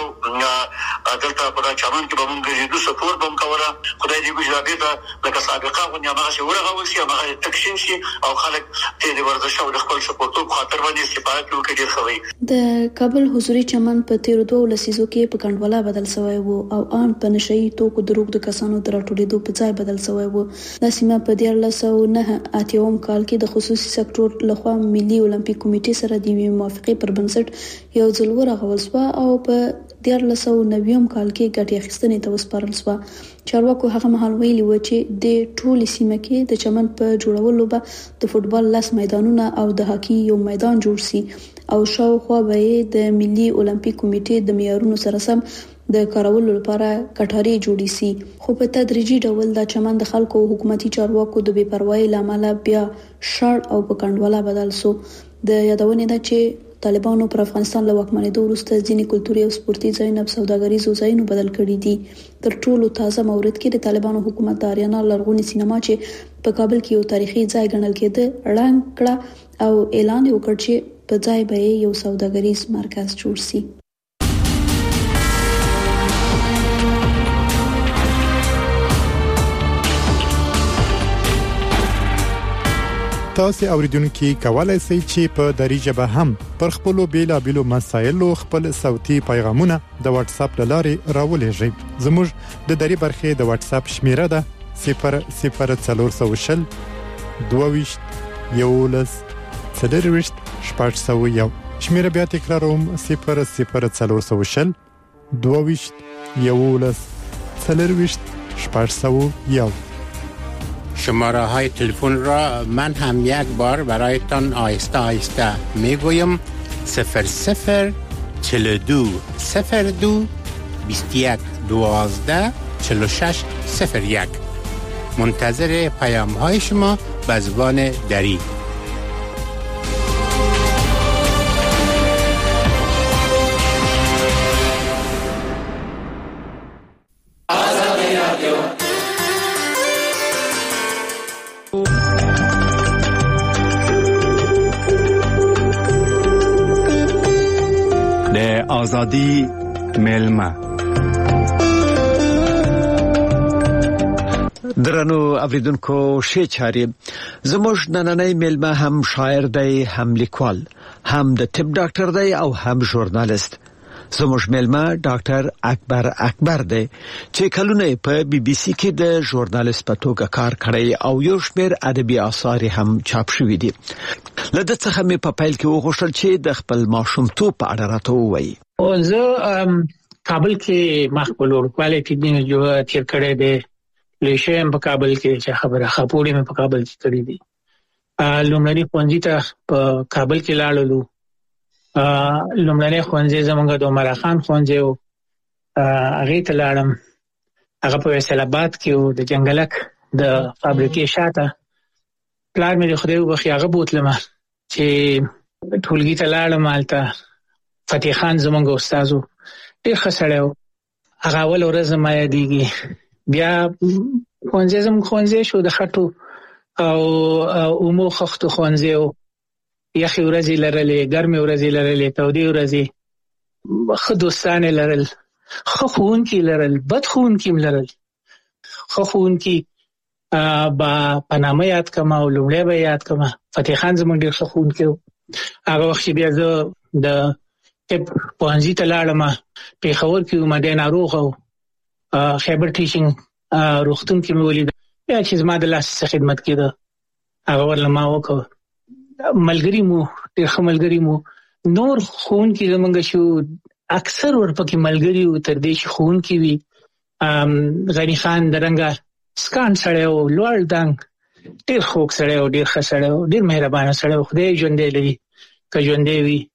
دلته په چمن کې به موږ ګرځېدو سپورت به هم کوله. خدای دې وکړي بېرته لکه سابقه غوندې هماغسې ورغول شي هماغسې تکشین شي او خلک د ورزش او د خپل سپورټو په خاطر باندې استفاده کې وکړي. ډېر ښه وي. د کابل حضوري چمن په تیرو 2 لسیزو کې په کنډواله بدل شوی و او ان په نشئی توکو د روغ د کسانو د راټولېدو په ځای بدل شوی و. د سیمه په 1989 کال کې د خصوصي سکتور لخوا ملي اولمپیک کمیټې سره د موافقې پر بنسټ یو ځل ورغول شو او په 1990 کال کې ګټې اخیستنې ته وسپارل شو. چارواکو هغه مهال ویلي و چې د ټولې سیمه کې د چمن په جوړولو به د فوټبال 10 میدانونه او د هاکي یو میدان جوړ شي او شاوخوا به د ملي اولمپیک کمیټې د معیارونو سره سم د کارولو لپاره کټاري جوړی سي. خو په تدریجي ډول د چمن د خلکو او حکومتي چارواکو د بې پروايي لامل بیا شړ او په کنډواله بدل شو. د یادونې ده چې طالبانو پر افغانستان له واکمنېدو وروسته ځینې کلتوري او سپورتي ځایونه په سوداګریزو ځایونو بدل کړي دي. تر ټولو تازه مورد کې د طالبانو حکومت د آریانا لرغونې سینما چې په کابل کې یو تاریخي ځای ګڼل کېده ړنګ کړه او اعلان وکړ چې په ځای به یو سوداګریز مرکز جوړ شي. تاسو اوریدونکو کولای شئ چې په دری ژبه هم پر خپل بیلابیلو مسایلو خپل صوتي پیغامونه د واتس اپ لارې راولېږئ. زموږ د دری برخې د واتس اپ شمیره ده 00420 22 11 40 601. شمیره بیا تکراروم 00420 22 11 40 601. شماره های تلفن را من هم یک بار برایتان آهسته آهسته میگویم 00 42 02 21 12 46 01. منتظر پیام های شما به زبان دری. آزادی ملما. درنو اوریدونکو شه چاري زموږ نننۍ ملما هم شاعر دی، هم لیکوال، هم د طب ډاکټر دی او هم ژورنالیست. زموږ ملما ډاکټر اکبر دی چې کلونه په بي بي سي کې د ژورنالیست په توګه کار کړی او یو شمېر ادبي آثار هم چاپ شوي دي. لدې څخه مې په پیل کې وغوښتل چې د خپل ماشومتوب په اړه راته ووایي. زه کابل کې مخبل ورکواله کې جو تیر کړی دی. لیشم په کابل کې چې خبره خپوړې مې په کابل کې کړې دي. لومړني ښوونځي ته په کابل کې لاړلو. لومړني ښوونځي زمونږ د عمر خان ښوونځي او هغه ته لاړم. هغه په فیصل آباد کې او د جنگلک د فابریکې شاته. پلار مې خدای وبخښي هغه بوتلم چې ټولګي ته لاړم. هلته فتح خان زمونږ استادو ډېر ښه سړی و. هغه اول ورځ ما یادېږي. بیا ښوونځي شو د خټو او اومو خښتو ښوونځي و. یخې ورځې لرلې، ګرمې ورځې لرلې، تودې ورځې، ښه دوستانې لرل، ښه ښوونکي لرل، بد ښوونکي هم لرل. ښه ښوونکي با په نامه یاد کړم او لومړی به یاد کړم. فتح خان زموږ ډېر ښه ښوونکی و. هغه وخت بیا زه د طب پوهنځي ته لاړم. پېښور کې وم، دی ناروغه و. خیبر ټیچینګ روغتون کې مې ولید. بیا چې زما د لاس څخه خدمت کېده هغه ورله ما وکړ. ملګري مو ډېر ښه ملګري مو. نور ښوونکي زموږ شو اکثر ورپکې ملګري وو تر دې چې ښوونکي وي. غني خان د رنګه سکان سړی و، لوړ دنګ، ډېر خوږ سړی و، ډېر ښه سړی و، ډېر مهربانه سړی و. خدای ژوندی لري که ژوندی وي.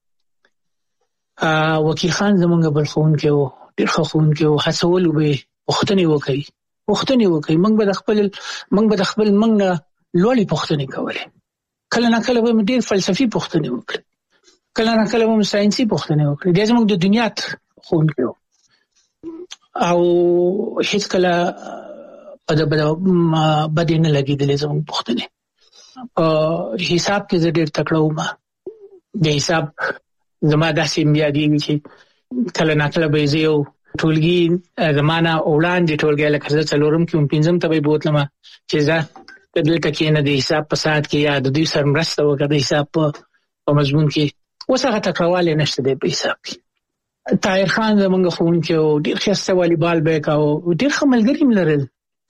وکیل خان زموږ بل ښوونکی و، ډېر ښه ښوونکی و. هڅولو به یې پوښتنې وکړئ. موږ به د خپل موږ نه لوړې پوښتنې کولې. کله نه کله به مې ډېر فلسفي پوښتنې وکړې، کله نه کله به مې ساینسي پوښتنې وکړې. دی زموږ د دنیا ښوونکی و او هېڅکله بدې نه لګېدلې زموږ پوښتنې. حساب کې زه ډېر تکړه وم. د حساب زما داسې یادېږي چې کله نه کله به زه یو ټولګي زما نه وړاندې ټولګی لکه زه څلورم کې وم، پنځم ته به یې بوتلم چې زه دلته کښېنه د حساب په ساعت کې یا د دوی سره مرسته وکړه د حساب په مضمون کې. اوس هغه تکړهوالی نشته دی په حساب کې. طاهر خان زموږ ښوونکی و، ډېر ښایسته والیبال به یې کاوه، ډېر ښه ملګري هم لرل.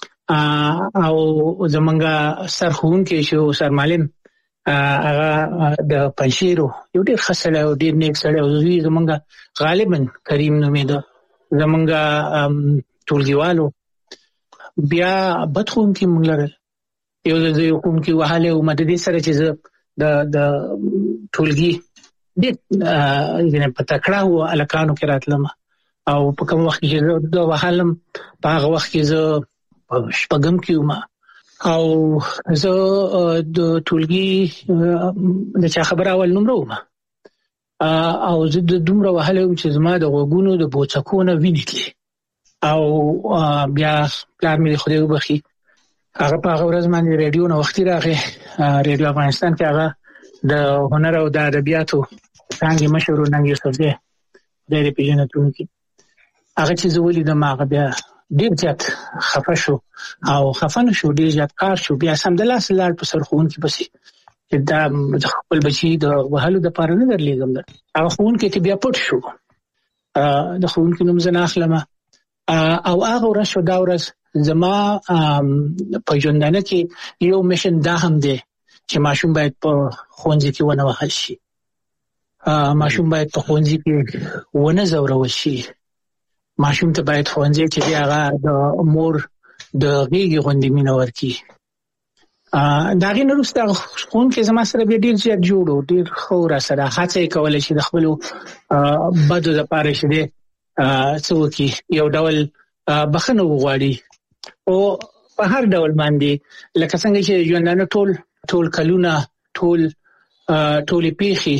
او زموږ سر ښوونکی شو سرمعلم، هغه د پنجشیر و، یو ډېر ښه سړی و، ډېر نیک سړی و. زوی زموږ غالبا کریم نومېده، زموږ ټولګیوال و. بیا بد ښوونکي موږ لرل. یو ځل یو ښوونکي وهلی وم د دې سره چې زه د ټولګي ډېر په تکړه و هلکانو کې راتلم او په کوم وخت کې چې زه وهلم په هغه وخت کې زه په شپږم کې وم او زه د ټولګي د چا خبره اول نمره وم او زه د دومره وهلی وم چې زما د غوږونو د بوڅکو نه وینې تلې. او بیا پلار مې خدای وبخښي هغه په هغه ورځ باندې ریډیو نه وختي راغی. ریډیو افغانستان کې هغه د هنر او د ادبیاتو څنګه مشهور ننګ یوسف دی د پیژنتون کې هغه چې زولې د ماغه بیا ډیر ځات خفه شو او خفن شو ډیر ځات کار شو بیا سم د لاس لار په سرخون کې پسې دا خپل بچي د وهلو د پاره نه درلېږم دا هغه خون کې ته بیا پټ شو د خون کې نوم زنه اخلم او هغه ورځ شو دا ورځ زما په ژوندانه کې یو میشن دا هم دی چې ماشوم باید په خونځي کې ونه وهل شي ماشوم باید په خونځي کې ونه زورول شي ماشوم ته باید خونځي چې هغه د مور د غېږې غوندې مینه ورکړي دا غي نورسته خون کې زما سره به ډیر زیات جوړو ډیر خو را سره هڅه کولای شي د خپل بدو لپاره شي څوک یو ډول بخنه وغواړي او په هر ډول باندې لکه څنګه چې ژوندانه ټول کلونه ټول پیخي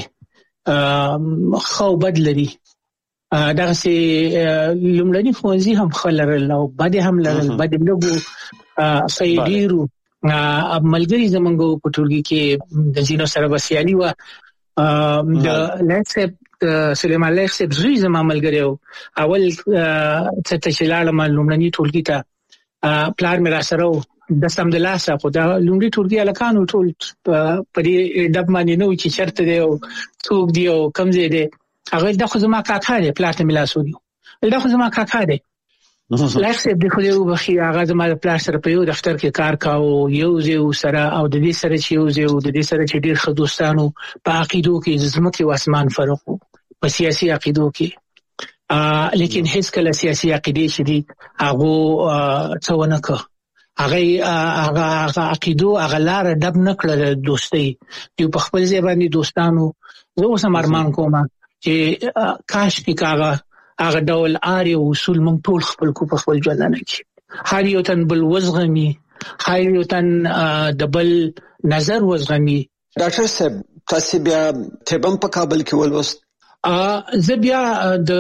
خو بدلري دغه سي لومړني فونزي هم خلل او بد هم لرل بد لګو سيديرو ملګری زمونږ په ټولګي کې د جینو سره بسیالي و د لکسب سلیمان لکسب زوی زما ملګری اول چې لاله معلومني ټولګي ته پلان مې را سره د سم د لاسه خو دا لومړي ټولګي الکانو ټول په دې ډب باندې نو چې چرته دی او څوک دی او کم ځای دی هغه د خو زما کاکا دی پلاټ مې لاسو دی دا خو زما کاکا دی لکسب د خو یو بخي هغه زما د پلاټ سره په یو دفتر کې کار کاوه یو ځای سره او د دې سره چې یو ځای او د دې سره چې ډیر خدوستانو په عقیدو کې زمکه او اسمان فرق په سیاسي عقیدو کې لیکن هیڅ کله سیاسي عقیده چې دی هغه څونه که هغه عقیدو هغه لار ډب نکړه دوستي یو په خپل ځای باندې دوستانو زه اوس ارمان کوم چې کاش کې هغه ډول اړ اصول مونږ ټول خپل کو په خپل ژوندانه کې هر یو تن بل وزغمي هر یو تن د بل نظر وزغمي ډاکټر صاحب تاسو بیا تبم په کابل کې ولوست زه بیا د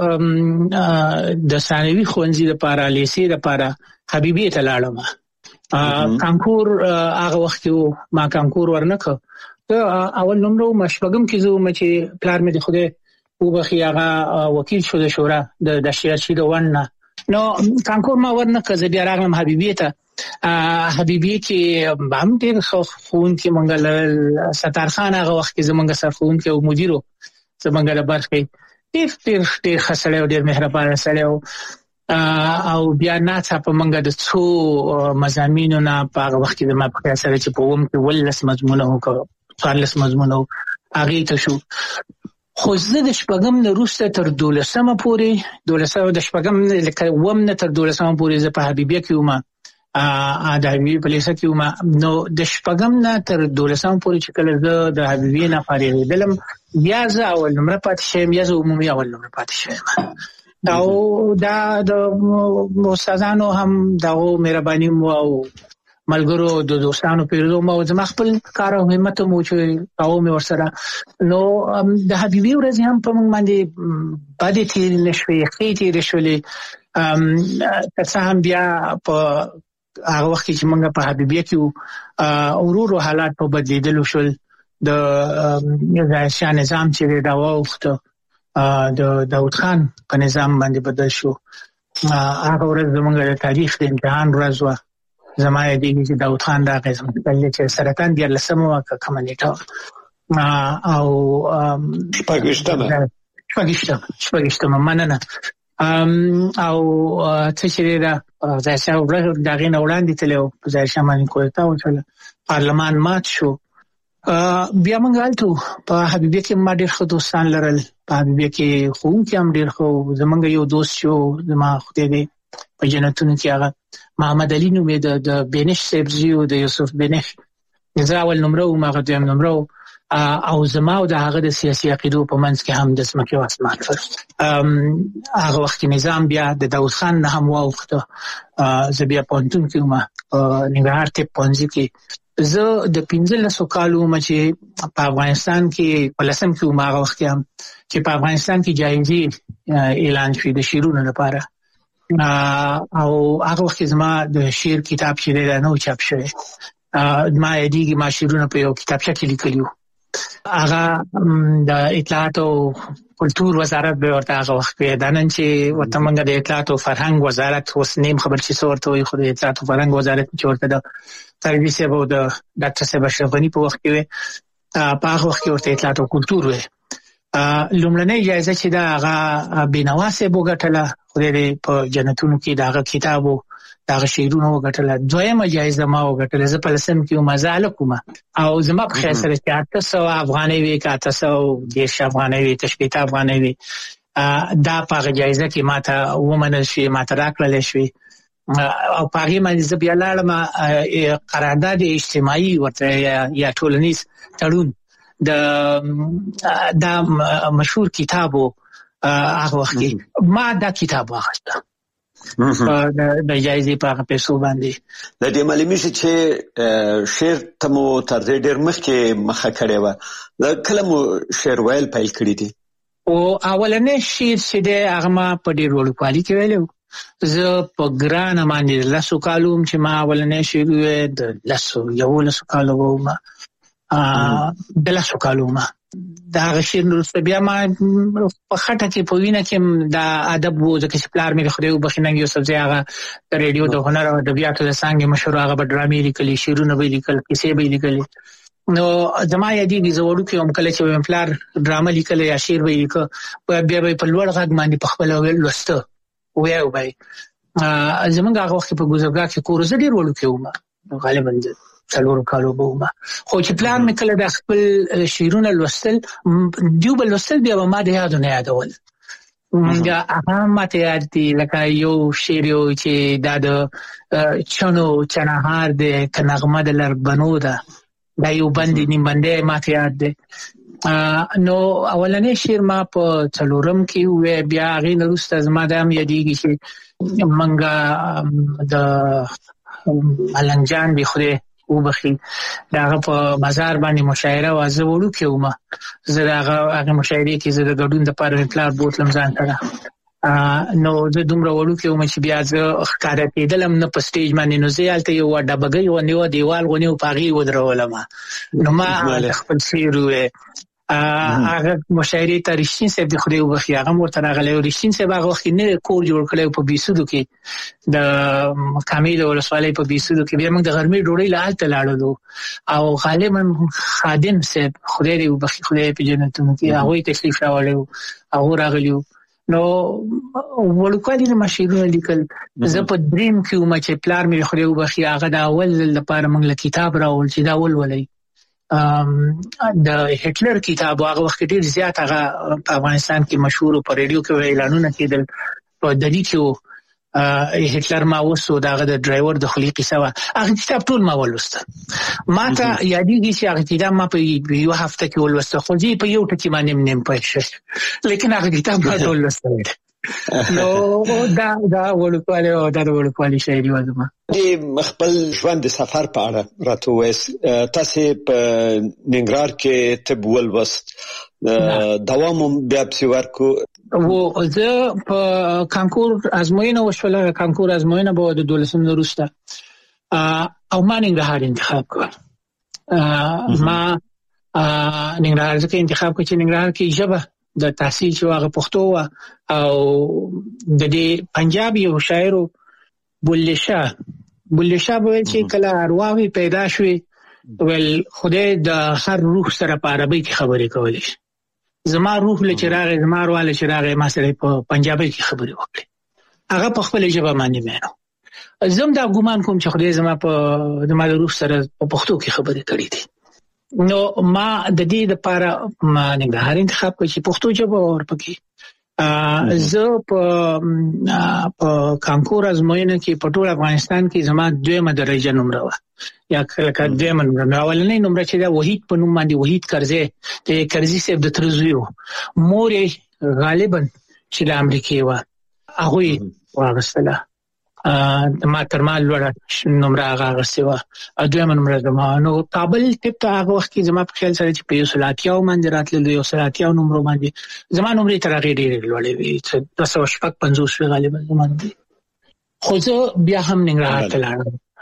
ثانوي ښوونځي لپاره لیسې لپاره حبيبي ته لاړم کانکور هغه وخت ما کانکور ورنکه اول نمبر مشبګم کې زه چې پلان مې د خوده او بخي هغه وکیل شو د شورا د سیاسي د ونه نو کانکور ما ورنکه زه بیا راغلم حبيبي ته حبيبي کې هم ډېر خون کې منګل ستار خان هغه وخت کې زمونږ سرخون کې او مدیرو زمونږ د برخې ډېر خسړې او ډېر مهربان سره او بیا ناڅه په منګه د څو مضامینو نه په هغه وخت کې د ما په سره چې په ووم کې ولس مضمون او څوارلس مضمون او هغه ته شو خو زه د شپږم نه وروسته تر 12مه پورې 12 د شپږم لکه ووم نه تر 12مه پورې زه په حبيبي کې وم د حبيبي په لیسه کې وم نو د شپږم نه تر 12مه پورې چې کله زه د حبيبي نه فارغېدلم بیا زه اول نمبر پاتې شوم یا زه عمومي اول نمبر پاتې شوم دا د استادانو هم دغه مهرباني مو او ملګرو د دوستانو پیرو مو زما خپل کار او همت مو چې او مې ورسره نو د حبيبي ورځ هم په موږ باندې باندې تیر نشوي خېټې رښولې تاسو هم بیا په هغه وخت چې موږ په حبيبي کې ورورو حالات په بدلیدل شول د ځای نظام چې دا وخت د داوود خان په نظام باندې بدل شو هغه ورځ زموږ د تاریخ د امتحان ورځ و زما یې چې داوود خان دا قسم چې سرطان دی لسمه کوم نیټه او شپږشتمه مننه او څه چې دا ځای ورځ دغه نه وړاندې تلو ځای شمالي کوټه او پارلمان مات شو بیا موږ حالتو په حبيبي کې ما ډېر ښه دوستان لرل په حبيبي کې خو هم ډېر خو زمونږ یو دوست شو زما خدای دې په جنتونو کې هغه محمد علي نومې د بنش سبزیو د یوسف بنش زه اول نمبر او ما دویم نمبر او زما او د هغه د سیاسي عقیدو په منځ کې هم د سمکه واسمان فرق هغه وخت نظام بیا د داوود خان نه هم واوخته زه بیا پونتون کې ما نګهار ته پونځي کې زه د 15 کالو مچې په افغانستان کې په لسم کې هغه وخت هم چې په افغانستان کې جایزې اعلان شوې د شیرونو لپاره او هغه وخت زما د شعر کتاب چې دا نو چاپ شوی ما یادېږي ما شیرونه په یو کتابچه کې لیکلیو هغه د اطلاعات او کلتور وزارت به ورته هغه وخت کې دا نن چې ورته موږ د اطلاعات او فرهنګ وزارت اوس نیم خبر چې څورته وي خو د اطلاعات او فرهنګ وزارت چې ورته د تربیه سیب او د ډاکټر صاحب اشرف غنی په وخت کې په هغه وخت کې ورته اطلاعات او کلتور وي. لومړنۍ جایزه چې دا هغه بینوا صاحب وګټله خو دې په جنتونو کې دا کتابو دا شعرونه وګټله. دویمه جایزه ما وګټله زه په لسم کې مزاله کوم او زما په خیال سره چې 800 افغانۍ وي که 810 افغانۍ وي تشبیه افغانۍ وي دا په جایزه کې ماته ومنل شي ماته راکړل شي او په هغه باندې زه بیا لاړم قرارداد اجتماعي ورته یا ټولنیز تړون دا مشهور کتابو هغه وخت ما دا کتاب واخیسته د جایزې په هغه پیسو باندې. د دې معلومي چې شعر ته مو تر دې ډېر مخکې مخه کړې وه کله مو شعر ویل پیل کړي دي؟ او اولنې شعر چې دی هغه ما په ډېر وړوکوالي کې ویلی زه په ګرانه باندې 10 کالو وم چې ما اولنې شعر ویل د 11 کالو وم د 10 کالو وم دا هغه شعر وروسته بیا ما په خټه کې په وینه کې دا ادب و ځکه چې پلار مې خدای وبخښي ننګ یوسفزی هغه د ریډیو د هنر او ادبیاتو د څانګې مشهور هغه به ډرامې لیکلي شعرونه به لیکل کیسې به لیکلي نو زما یادېږي زه وړوکی وم کله چې مې پلار ډرامه لیکله یا شعر به یې لیکه بیا به یې په لوړ غږ باندې په خپله لوسته ویو به یې زموږ هغه وخت په ګوزرګاه کې کور زه ډېر وړوکی وم غالبا 4 کالو به وم خو چې پلان مې کله د خپل شعرونه لوستل دیو به لوستل بیا به ما د یادو نه یادول یا هغه ماته یاد دي لکه یو شعر یو چې دا د چنو چنهار د کنغمه د لربنو ده دا یو بندي نیم بندي ماته یاد دي نو اولنې شعر ما په څلورم کې و بیا هغه نورسته زما د هم یادېږي چې منګه د ملنګجان به خوده وبخي داغه په بازار باندې مشاعره وازه وړو کې ومه زه هغه مشاعره کې زه د ګډون د پاره پلان بوتلم ځان ته نو زه دومره وړو کې ومه چې بیا زه ښکارا کېدلم نه په سټیج باندې نو زه هلته یو ډبګۍ ونیو دیوال غونیو پاغي ودرولم نو ما خپل شعر هغه مشاعره ته رښتین صاحب د خدای وبخي هغه ورته راغلی رښتین صاحب هغه وخت نه کور جوړ کړی په بیسودو کې د کامیل ولسوالۍ په بیسودو کې بیا موږ د غرمې ډوډۍ له هلته لاړو او غالبا خادم صاحب خدای دې وبخي خدای په جنتونو کې هغه تشریف راوړی هغه راغلی نو ولکوالي د مشهورو لیکل زه په دریم کې وم چې پلار مې خدای وبخي هغه د اول لپاره موږ له کتاب راول چې دا ولولای د هټلر کتاب هغه وخت ډیر زیات هغه په افغانستان کې مشهور په ریډیو کې اعلانونه کېدل په دلی کې هټلر ما وسو داغه د ډرایور د خلیقي سوا هغه کتاب ټول ما ولوسته ما ته یادېږي چې هغه کتاب ما په یو هفته کې ولوسته خو دې په یو ټکی باندې نیم پېښ لیکن هغه کتاب ما ټول ولوسته نو دا ولکواله او دا ولکواله شاعري وځم د خپل ژوند د سفر په اړه راته وایس تاسو په ننګرهار کې طب ولوست دوام بیا په ورکو و زه په کانکور ازموینه وشوله کانکور ازموینه به د 12 وروسته او ما ننګرهار انتخاب کړ ما ننګرهار ځکه انتخاب کړ چې ننګرهار کې ژبه د تحصیل چې هغه پښتو او د دې پنجابي او شاعرو بلله شاه به چې کله ارواوی پیدا شوي ول خدای د هر روح سره په عربي کې خبرې کولې زما روح له چراغ زما ارواله چراغ ما سره په پنجابي کې خبرې وکړي هغه په خپل ژبه باندې مینو زم دا ګومان کوم چې خدای زما د روح سره په پښتو کې خبرې کړې دي نو ما د دې لپاره ما ننګرهار انتخاب کړ چې پښتو ژبه ورپکې زه په کانکور ازموینه کې په ټول افغانستان کې زما 2مه درجه نمره و یا کله 2مه نمره اولنې نمره چې دا وحید په نوم باندې وحید کرزی د کرزی صاحب د ترزویو مور غالبا چې د امریکای و هغه واغستله ما ترمال لوړه نمره هغه غسیوه 2مه نمره زما نو کابل طب ته هغه وخت کې زما په خیال سره چې په یو سلاتیاو باندې راتلل یو سلاتیاو نمره باندې زما نمره تر هغه ډېر لوړې وي 250 غالبا زما خو زه بیا هم ننګرهار ته لاړم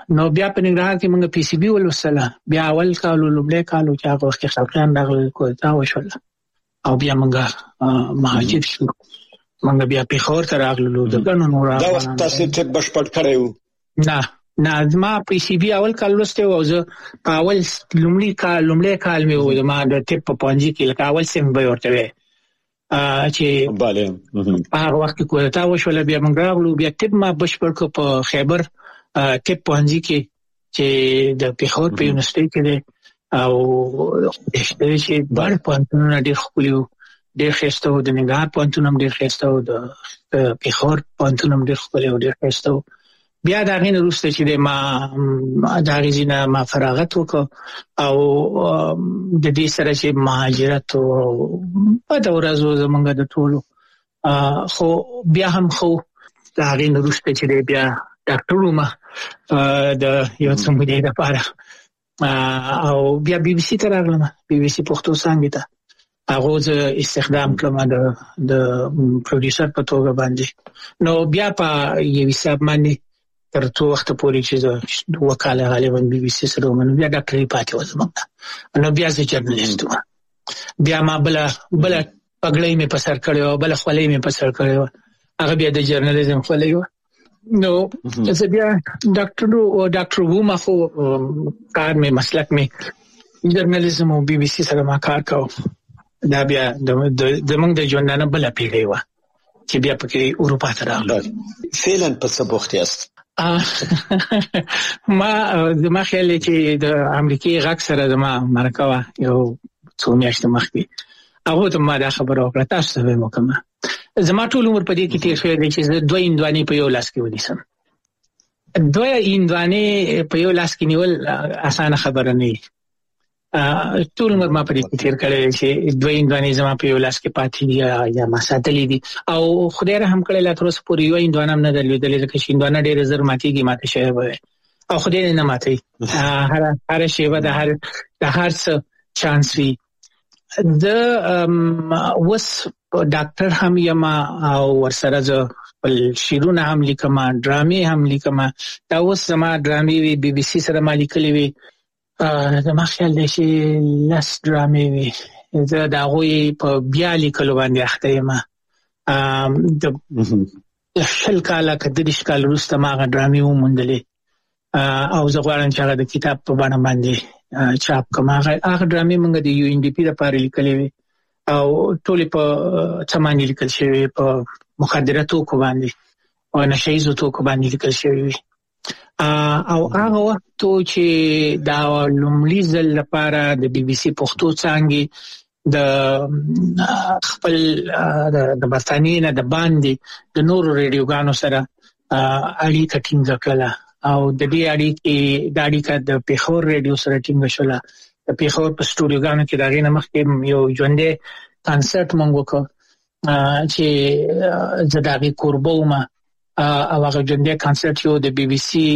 نو بیا په نګرهار کې موږ پی سی بي ولوسله بیا اول کال لومړی کال چې هغه وخت خلکان راغلل کوټا وشول او بیا موږ مهاجر شو موږ بیا پیښور ته راغلو د غنو نور دا وخت تاسو ته بشپړ کړو نه ما پی سی بي اول کال لوسته او زه اول لومړی کال مې و ما د ټپ په پونجي کې لکه اول سم به ورته چې bale هغه وخت کوټا وشول بیا موږ راغلو بیا ټپ ما بشپړ کو په خیبر ټپ پونجي کې چې د پیښور په یونیورسيټي کې دی او چې بار پونتونه ډېر خپلو ډېر خسته و د نګار پونتونم ډېر خسته و د پیښور پونتونم ډېر خپلو ډېر خسته و بیا دا غین وروسته چې ما دا غزینه ما فراغت وکړ او د دې سره چې مهاجرت او په دا ورځو زمونږ د ټولو خو بیا هم خو دا غین وروسته چې بیا ډاکټر ما د یو څه مودې لپاره او بیا بي بي سي ته راغلم بي بي سي پښتو څنګه ته هغه ز استخدام کړم د پروډوسر په توګه باندې نو بیا په یو حساب باندې تر څو وخت پورې چې وکاله غالبا بي بي سي سره ومنو بیا ډاکټري پاتې وځم نو بیا زه جرنالست وم بیا ما بل پګړې مې په سر کړو بل خولې مې په سر کړو هغه بیا د جرنالیزم خولې و نو زه بیا ډاکټر ووم خو کار مې مسلک مې جرنالیزم او بي بي سي سره ما کار کوم دا بیا د موږ د ژوندانه بل پیړۍ و چې بیا پکې اروپا ته راغلم فعلا په څه بوخت یاست ما زما خیال چې د امریکای غږ سره زما مرکه یو څو میاشتې مخکې هغه ته ما دا خبره وکړه تاسو ته وکم زما ټول عمر په دې کې تیر شوی دی چې زه دوه اندواني په یو لاس کې ونیسم دوه اندواني په یو لاس کې نیول اسانه خبره نه دی ټول عمر ما په دې کې تیر کړی چې دوه اندواني زما په یو لاس کې پاتې دي یا ما ساتلې دي او خدای رحم کړی لا تر اوسه پورې یو اندوانه هم نه درلودلې ځکه چې اندوانه ډېر زر ماتېږي ماته شوی به او خدای نه ماتي هر شی به د هر څه چانس وي د وس ډاکټر هم یم او ورسره زه بل شیرونه هم لیکم ډرامې هم لیکم دا اوس زما ډرامې وی بي بي سي سره ما لیکلې وی زما خیال دی چې لاس ډرامې وی زه دا غوي په بیا لیکلو باندې اخته یم د شل کاله کدرش کال وروسته ما غا ډرامې وموندلې او زه غواړم چې هغه د کتاب په بڼه باندې چاپ کوم هغه ډرامې موږ د یو ان ډي پی لپاره لیکلې وی او ټول په څمانې لیکل شوی په مخدره توکو باندې او نشایزو توکو باندې لیکل شوی وی او هغه وخت چې دا لومړي ځل لپاره د بي بي سي پښتو څنګه د خپل د برتانیې نه د باندې د نورو ریډیوګانو سره اړیکه ټینګه کړله او د دې اړیکه د پیښور ریډیو سره ټینګه شوه د پیښور په سټوډیوګانو کې دا غینه مخکې یو ژوندې کنسرت مونږ وکړ چې زداغي قربو ما او هغه ژوندې کنسرت یو د بي بي سي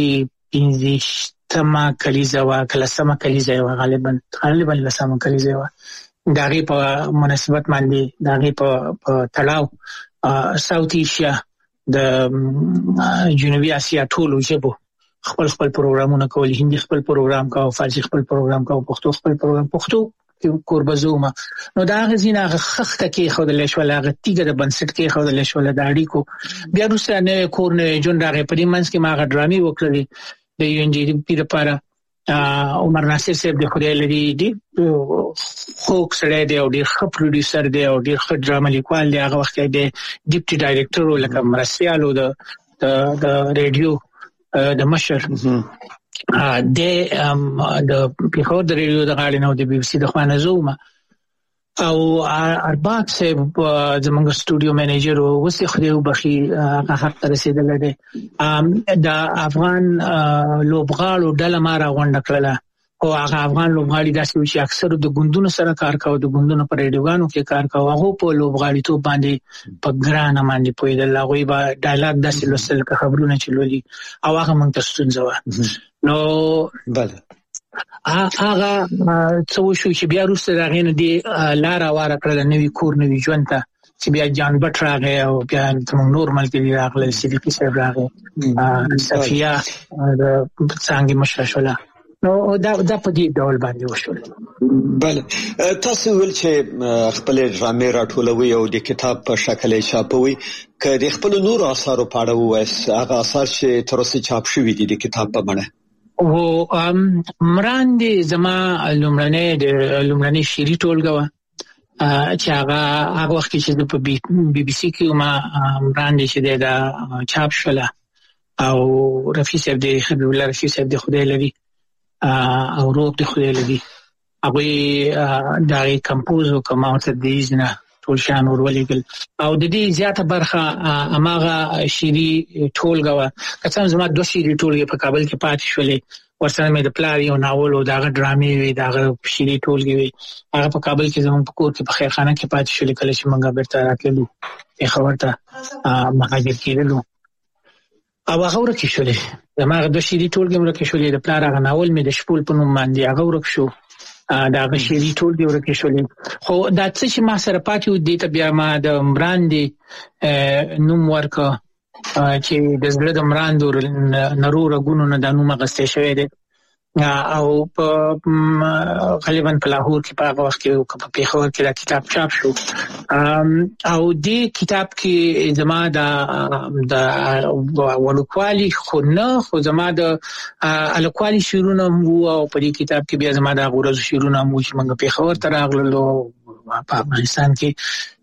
15 کلیزه وا کلسمه کلیزه وا غالبا لسمه کلیزه وا داغي په مناسبت باندې داغي په تړاو ساوث ایشیا د جنوبي اسیا ټولو ژبو خپل پروګرامونه کول هندي خپل پروګرام کاو فارسی خپل پروګرام کاو پښتو خپل پروګرام پښتو قربزومه نو دا غزینه خخته کې خو د لښول هغه تیګه د بنسټ کې خو د لښول د اړیکو بیا روسه نه کور نه جون راغی په دې منځ کې ما غ ډرامې وکړلې د یو ان جی پی لپاره عمر ناصر صاحب د خدای لري دی خو سره دی او ډیر ښه پروډوسر دی او ډیر ښه ډرامه لیکوال دی هغه وخت کې دی ډیپټي ډایریکټر لکه مرسیالو د ریډیو د مشر د پیښور د ریډیو د غاړې نو د بي بي سي د خوانه زوما او ارباب صاحب زمونږ سټوډیو منیجر او وسې خدای وبخي هغه حق رسیدل دی د افغان لوبغاړو ډله ما راغونډه کړله او هغه افغان لوبغاړي داسې چې اکثر د ګوندونو سره کار کوي د ګوندونو پر ریډیوګانو کې کار کوي هغه په لوبغاړي ته باندې په ګرانه باندې پویدل هغه به ډایلاګ داسې لوستل که خبرونه چلولي او هغه مونږ ته ستونزه و نو بله هغه څو شو چې بیا روسته راغینه دی لار واره کړل نوې کور نوې ژوند ته چې بیا جان بټ راغی او بیا زموږ نور ملګري راغلل صدیقي صاحب راغی صفیه د څنګه مشرشوله نو دا په دې ډول باندې وشول. بله تاسو ول چې خپل ډرامې راټولوي او د کتاب په شکل یې چاپوي که د خپل نور آثارو په اړه وایي هغه آثار چې تر اوسه چاپ شوي دي د کتاب په بڼه او مراندې زما لومړنۍ شعري ټولګه وه چې هغه وخت کې چې په بي بي سي کې ما مراندې چې دا چاپ شوله او رفیع صاحب د حبیب الله رفیع صاحب د خدای لري او روح د خدای لري هغه دا کمپوز وکما او تدریس نه ټول شان ورولېګل او د دې زیاته برخه اماغه شيري ټولګه کڅم زما دوه شيري ټولګه په کابل کې پاتې شولې ورسره مې د پلار یو ناول او داغه ډرامې وي داغه شيري ټولګه وي هغه په کابل کې زموږ په کور کې په خیرخانه کې پاتې شولې کله چې موږ بیرته راتللو په خبرته مهاجر کېدلو او هغه ورکه شولې زما د شيري ټولګه ورکه شولې د پلار هغه ناول مې د شپول په نوم باندې هغه ورک شو دا غشيري ټول دی ورکه شولې خو دا څه چې ما سره پاتې و دي ته بیا ما د مراندې نوم ورکه چې د زړه د مراندو نرو رګونو نه د نوم غستې شوی دی او په غالبا په لاهور کې په هغه وخت کې په پیښور کې دا کتاب چاپ شو او دې کتاب کې زما د ولکوالي خو زما د الکوالي شعرونه مو او په دې کتاب کې بیا زما د غورز شعرونه مو چې موږ پیښور ته راغلو په افغانستان کې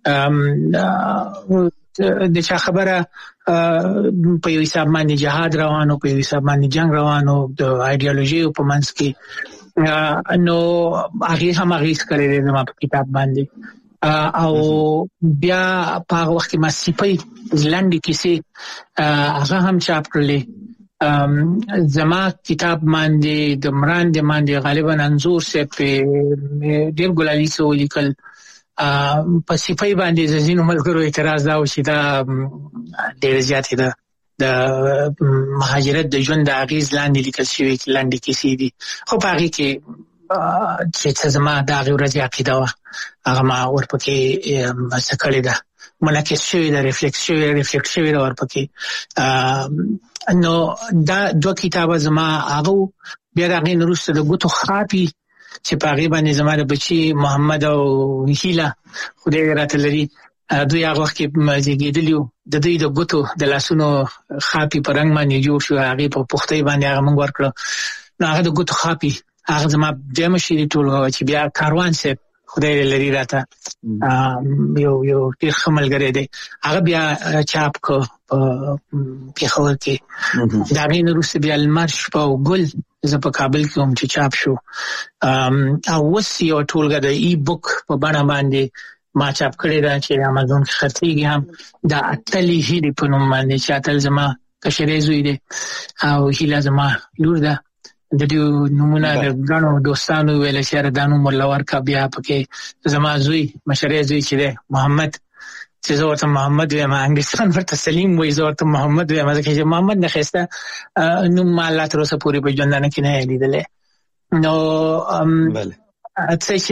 د چا خبره په یو حساب باندې جهاد روانو په یو حساب باندې جنگ روانو د ایدئولوژي په منځ کې نو هغه هم هغه کړی دی ما په کتاب باندې او بیا په هغه وخت کې ما سپي ځلانډي کیسې هغه هم چاپ کړلې زما کتاب باندې د مراندې باندې غالبا انزور سه په ډیر ګلالي سو لیکل په سپي باندې ځینو ملګرو اعتراض دا و چې دا ډیر زیات ده د مهاجرت د ژوند د اغیز لاندې لیکل شوی لاندې کیسې دي خو په هغه کې چې زما دا ورځي عقیده و هغه ما ورپکې مسکړې ده منعکس شوی ده ریفلیکټ شوی ده ورپکې نو دا دوه کتابه زما هغه بیا دغه وروسته د ګوتو خاپي چې په هغه باندې زما د بچي محمد او هیله خدای راته لري دوی هغه وخت کې زیږیدلیو د دوی د ګوتو د لاسونو خاپي په رنګ باندې جوړ شو هغه په پختې باندې هغه موږ ورکړو نو هغه د ګوتو خاپي هغه زما د مشيري ټولګه چې بیا کاروان سه خدای لري راته یو ډیر خملګری دی هغه بیا چاپ کو په خبر کې دا غین روس بیا المرش په ګل زه په کابل کې هم چې چاپ شو او وسی او ټولګه د ای بوک په بڼه باندې ما چاپ کړی دا چې امازون کې خرڅيږي هم دا اتلې هېری په نوم باندې چې اتل زما کشرې زوی دی او هیله زما لور ده د دې نمونه د غنو دوستانو ویل چې ردانو مولور کا بیا پکې زما زوی مشرې زوی چې ده محمد چې زورته محمد وي ما انګلیسان ورته سلیم وي زورته محمد وي ما چې محمد نه خسته نو مال تر اوسه پوری په ژوندانه کې نه لیدلې نو بله اته چې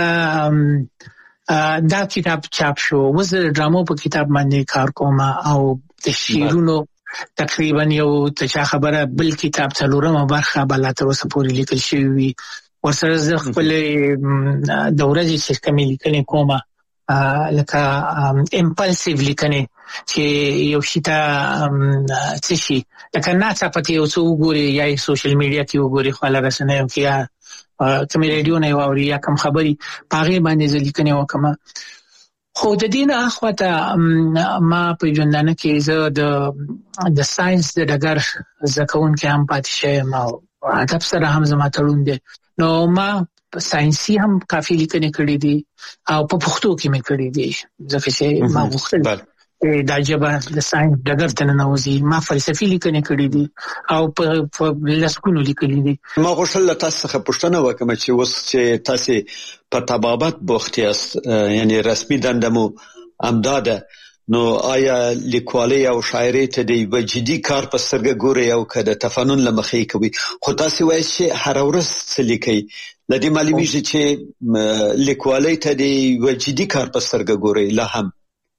دا کتاب چاپ شو وزه ډرامو په کتاب باندې کار کوم او د شیرونو تقریبا یو ته خبره بل کتاب څلورمه برخه بل تر اوسه پوری لیکل شوی ورسره زه خپل د ورځې چې کومې لیکنې کومه لکه امپلسیو لیکنې چې یو شیتا څه شي لکه ناڅاپه یو څو وګوري یا سوشل میډیا کې وګوري خو لرسنه یو کې کوم ریډیو نه ووري یا کوم خبري پاغه باندې ځلیکنه وکما خو د دین اخواته ما په ژوندانه کې زه د ساينس د ډګر زکون کې هم پاتې شم او ادب سره هم زما تړون دي نو ما ساينسي هم کافي لیکنې کړې دي او په پښتو کې مې کړې دي ځکه چې ما وختل دا جبه د ساينس ډګر ته نه وځي ما فلسفي لیکنې کړې دي او په لسکونو لیکلې دي ما غوښتل تاسو څخه پوښتنه وکم چې اوس چې تاسو په طبابت بوخت یاست یعنی رسمي دندمو امداده نو آیا لیکوالي او شاعري ته دی وجدي کار په سترګه ګوري او کده تفنن لمخې کوي خو تاسو وایي چې هر ورځ څه لیکي لدی معلومیږي چې لیکوالي ته دی وجدي کار په سترګه ګوري لا هم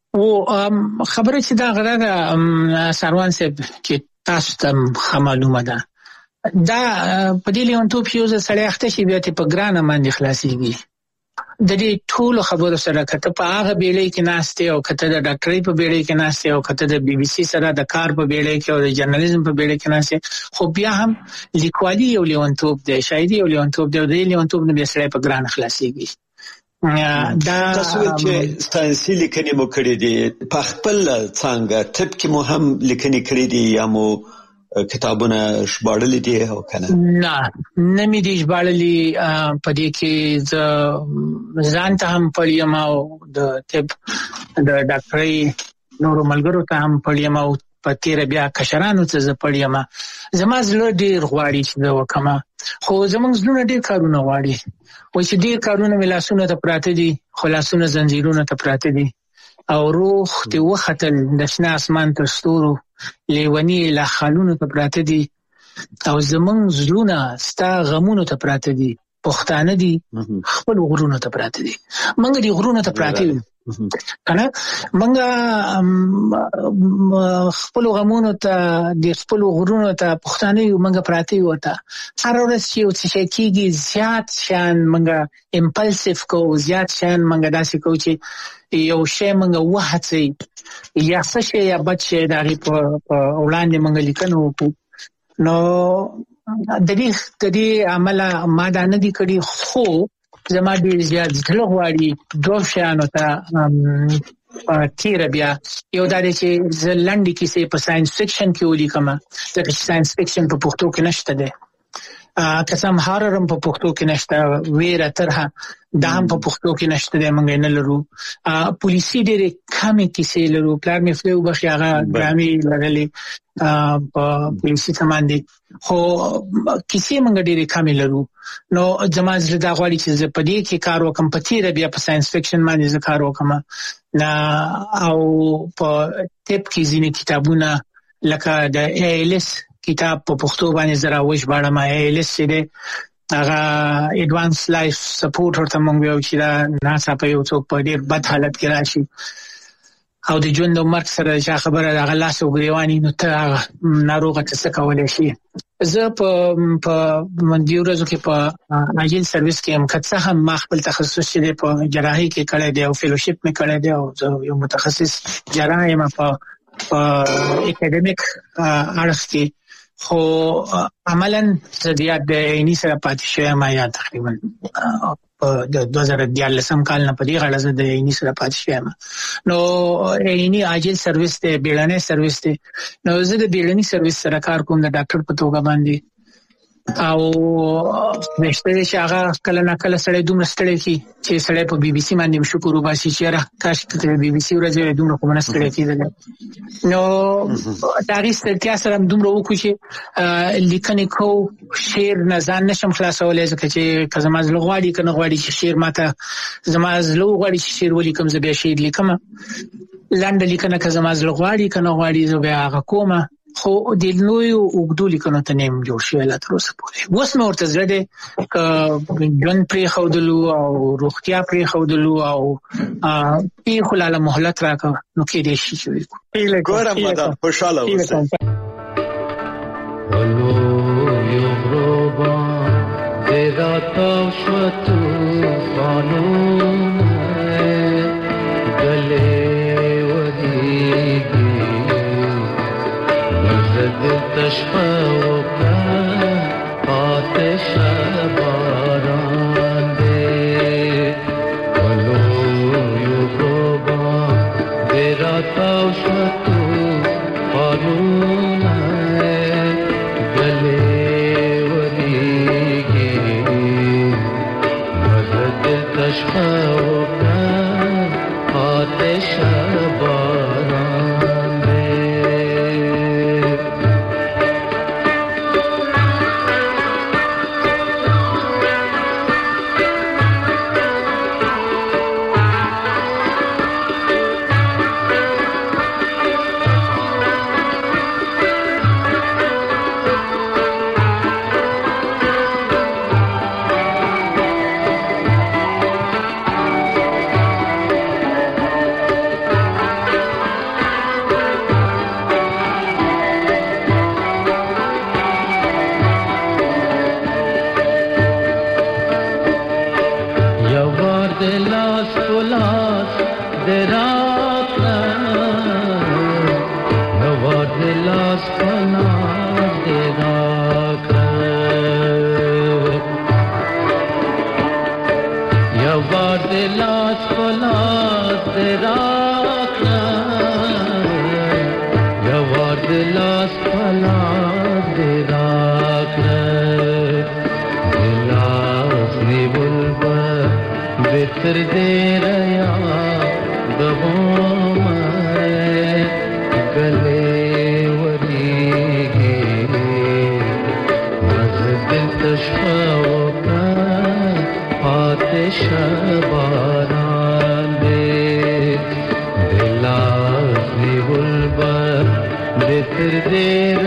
او خبره چې دا غره سروان صاحب چې تاسو ته معلومه ده دا په دې لیونتوب یو ځای اخته شي بیا ته په ګرانه باندې خلاصيږي د دې ټولو خبرو سره کته په هغه بیړۍ کې ناشته او کته د ډاکټرۍ په بیړۍ کې ناشته او کته د بي بي سي سره د کار په بیړۍ کې او د جرنالیزم په بیړۍ کې ناشته خو بیا هم لیکوالي یو لیونتوب دی شاعري یو لیونتوب دی د لیونتوب نه بیا سره په ګرانه خلاصيږي دا تاسو چې ساينسي لیکنې مو کړې دي په خپل څنګه طب کې مو هم لیکنې کړې دي یا مو کتابونه شباړلې دي او کنه نه مې دي شباړلې په دې کې ځان ته هم پړیم او د طب د ډاکټرۍ نورو ملګرو ته هم پړیم او په تیر بیا کشرانو ته زه پړیم زما زړه ډیر غواړي چې دا وکما خو زمونږ زړه ډیر کارونه غواړي و چې ډیر کارونه ملاسونه ته پراته دي خلاصونه زنجیرونه ته پراته دي او روح ته وختل د شنه اسمان تر ستورو لیونی لا خالونو ته پراته دي او زمونږ زړونه ستا غمونو ته پراته دي پښتانه دي خپل غرونو ته پراته دي منګ دي غرونو ته پراته دي کنه منګ خپل غمونو ته د خپل غرونو ته پښتانه یو منګ پراته یو ته هر ورځ چې او څه کېږي زیات شان منګ امپلسیو کو زیات شان منګ داسې کو چې یو شی منګ وهڅي یا څه شی یا بچي دغه په وړاندې منګ لیکنو نو د دې عمل ما دا نه دي کړی خو زما ډیر زیات ځله غواړي دوه شانو ته تیر بیا یو دا چې زلندې کیسې په ساينس فکشن کې ولیکم ځکه چې ساينس فکشن په پښتو کې نشته ده قسم هاررم په پښتو کې نشته ویره ترها دا هم په پښتو کې نشته ده مونږ نه لرو پولیسي ډېر کمې کیسې لرو پلان مې فلو بخي هغه ګرامي لرلې په پولیسي سامان دي خو کیسې مونږ ډېر کمې لرو نو زماز دا غواړي چې په دې کې کار وکم په تیر بیا په ساينس فکشن باندې کار وکم نه او په ټیپ کې ځینې کتابونه لکه د ایلس کتاب په پښتو باندې زرا وښ باندې ما ایلس دې هغه ایڈوانس لایف سپورټ ورته مونږ یو چې دا ناسا په یو څوک په ډېر بد حالت کې راشي او د ژوند او مرګ سره چې خبره هغه لاس او ګریوانی نو ته ناروغه څه کولای شي زه په مندیو ورځو کې په اجل سرویس کې هم کڅه هم ما خپل تخصص دې په جراحي کې کړی دی او فیلوشپ مې کړی دی او یو متخصص جراح یم په اکیډمیک اړخ کې خو عملاً زیات د عیني سره پاتې شوی ما یا تقریبا د 2014 کال نه په دې غړ زه د عیني سره پاتې شوم نو عیني اجل سرویس ته بیړنۍ سرویس ته نو زه د بیړنۍ سرویس سره کار کوم د ډاکټر په توګه باندې او نشته چې هغه کله نه کله سړی دومره ستړی کی چې سړی په بي بي سي باندې شکر وباسي چې را کاش ته بي بي سي ورځې دومره کوم نه ستړی کیدل نو تاریخ ستړیا سره دومره وکړي چې لیکنې کو شعر نه ځان نشم خلاصولای ځکه چې کزما زلو غواړي کنه غواړي چې شعر ماته زما زلو غواړي چې شعر ولیکم زه به شعر لیکم لاندې لیکنه کزما زلو غواړي کنه غواړي زه به هغه کومه خو د نوې وګړو لیکنو ته نیم جوړ شوی لا تر اوسه پورې اوس نو ورته زړه دې ژوند پرې خودلو او روغتیا پرې خودلو او په خلاله مهلت راکړه نو کې دې شي چې ګورم ماده خوشاله اوسه ولو یو روبا دې شو طوفانون گلے ودیگی مزد تشفا وکا آتش باران دے ولو یو روبا دے راتا شو طوفانون گلے تشفاونا آتش باران دے لاس دراکنا یوار دلاس پلاس دراکنا یوار دلاس پلاس دراکنا یوار دلاس پلاس دراکنا دلاس نیول بتر دے ریا دبوں میں گلے وریگے مزد تشفاو کا آتش باران دے دلاس نیول بتر دے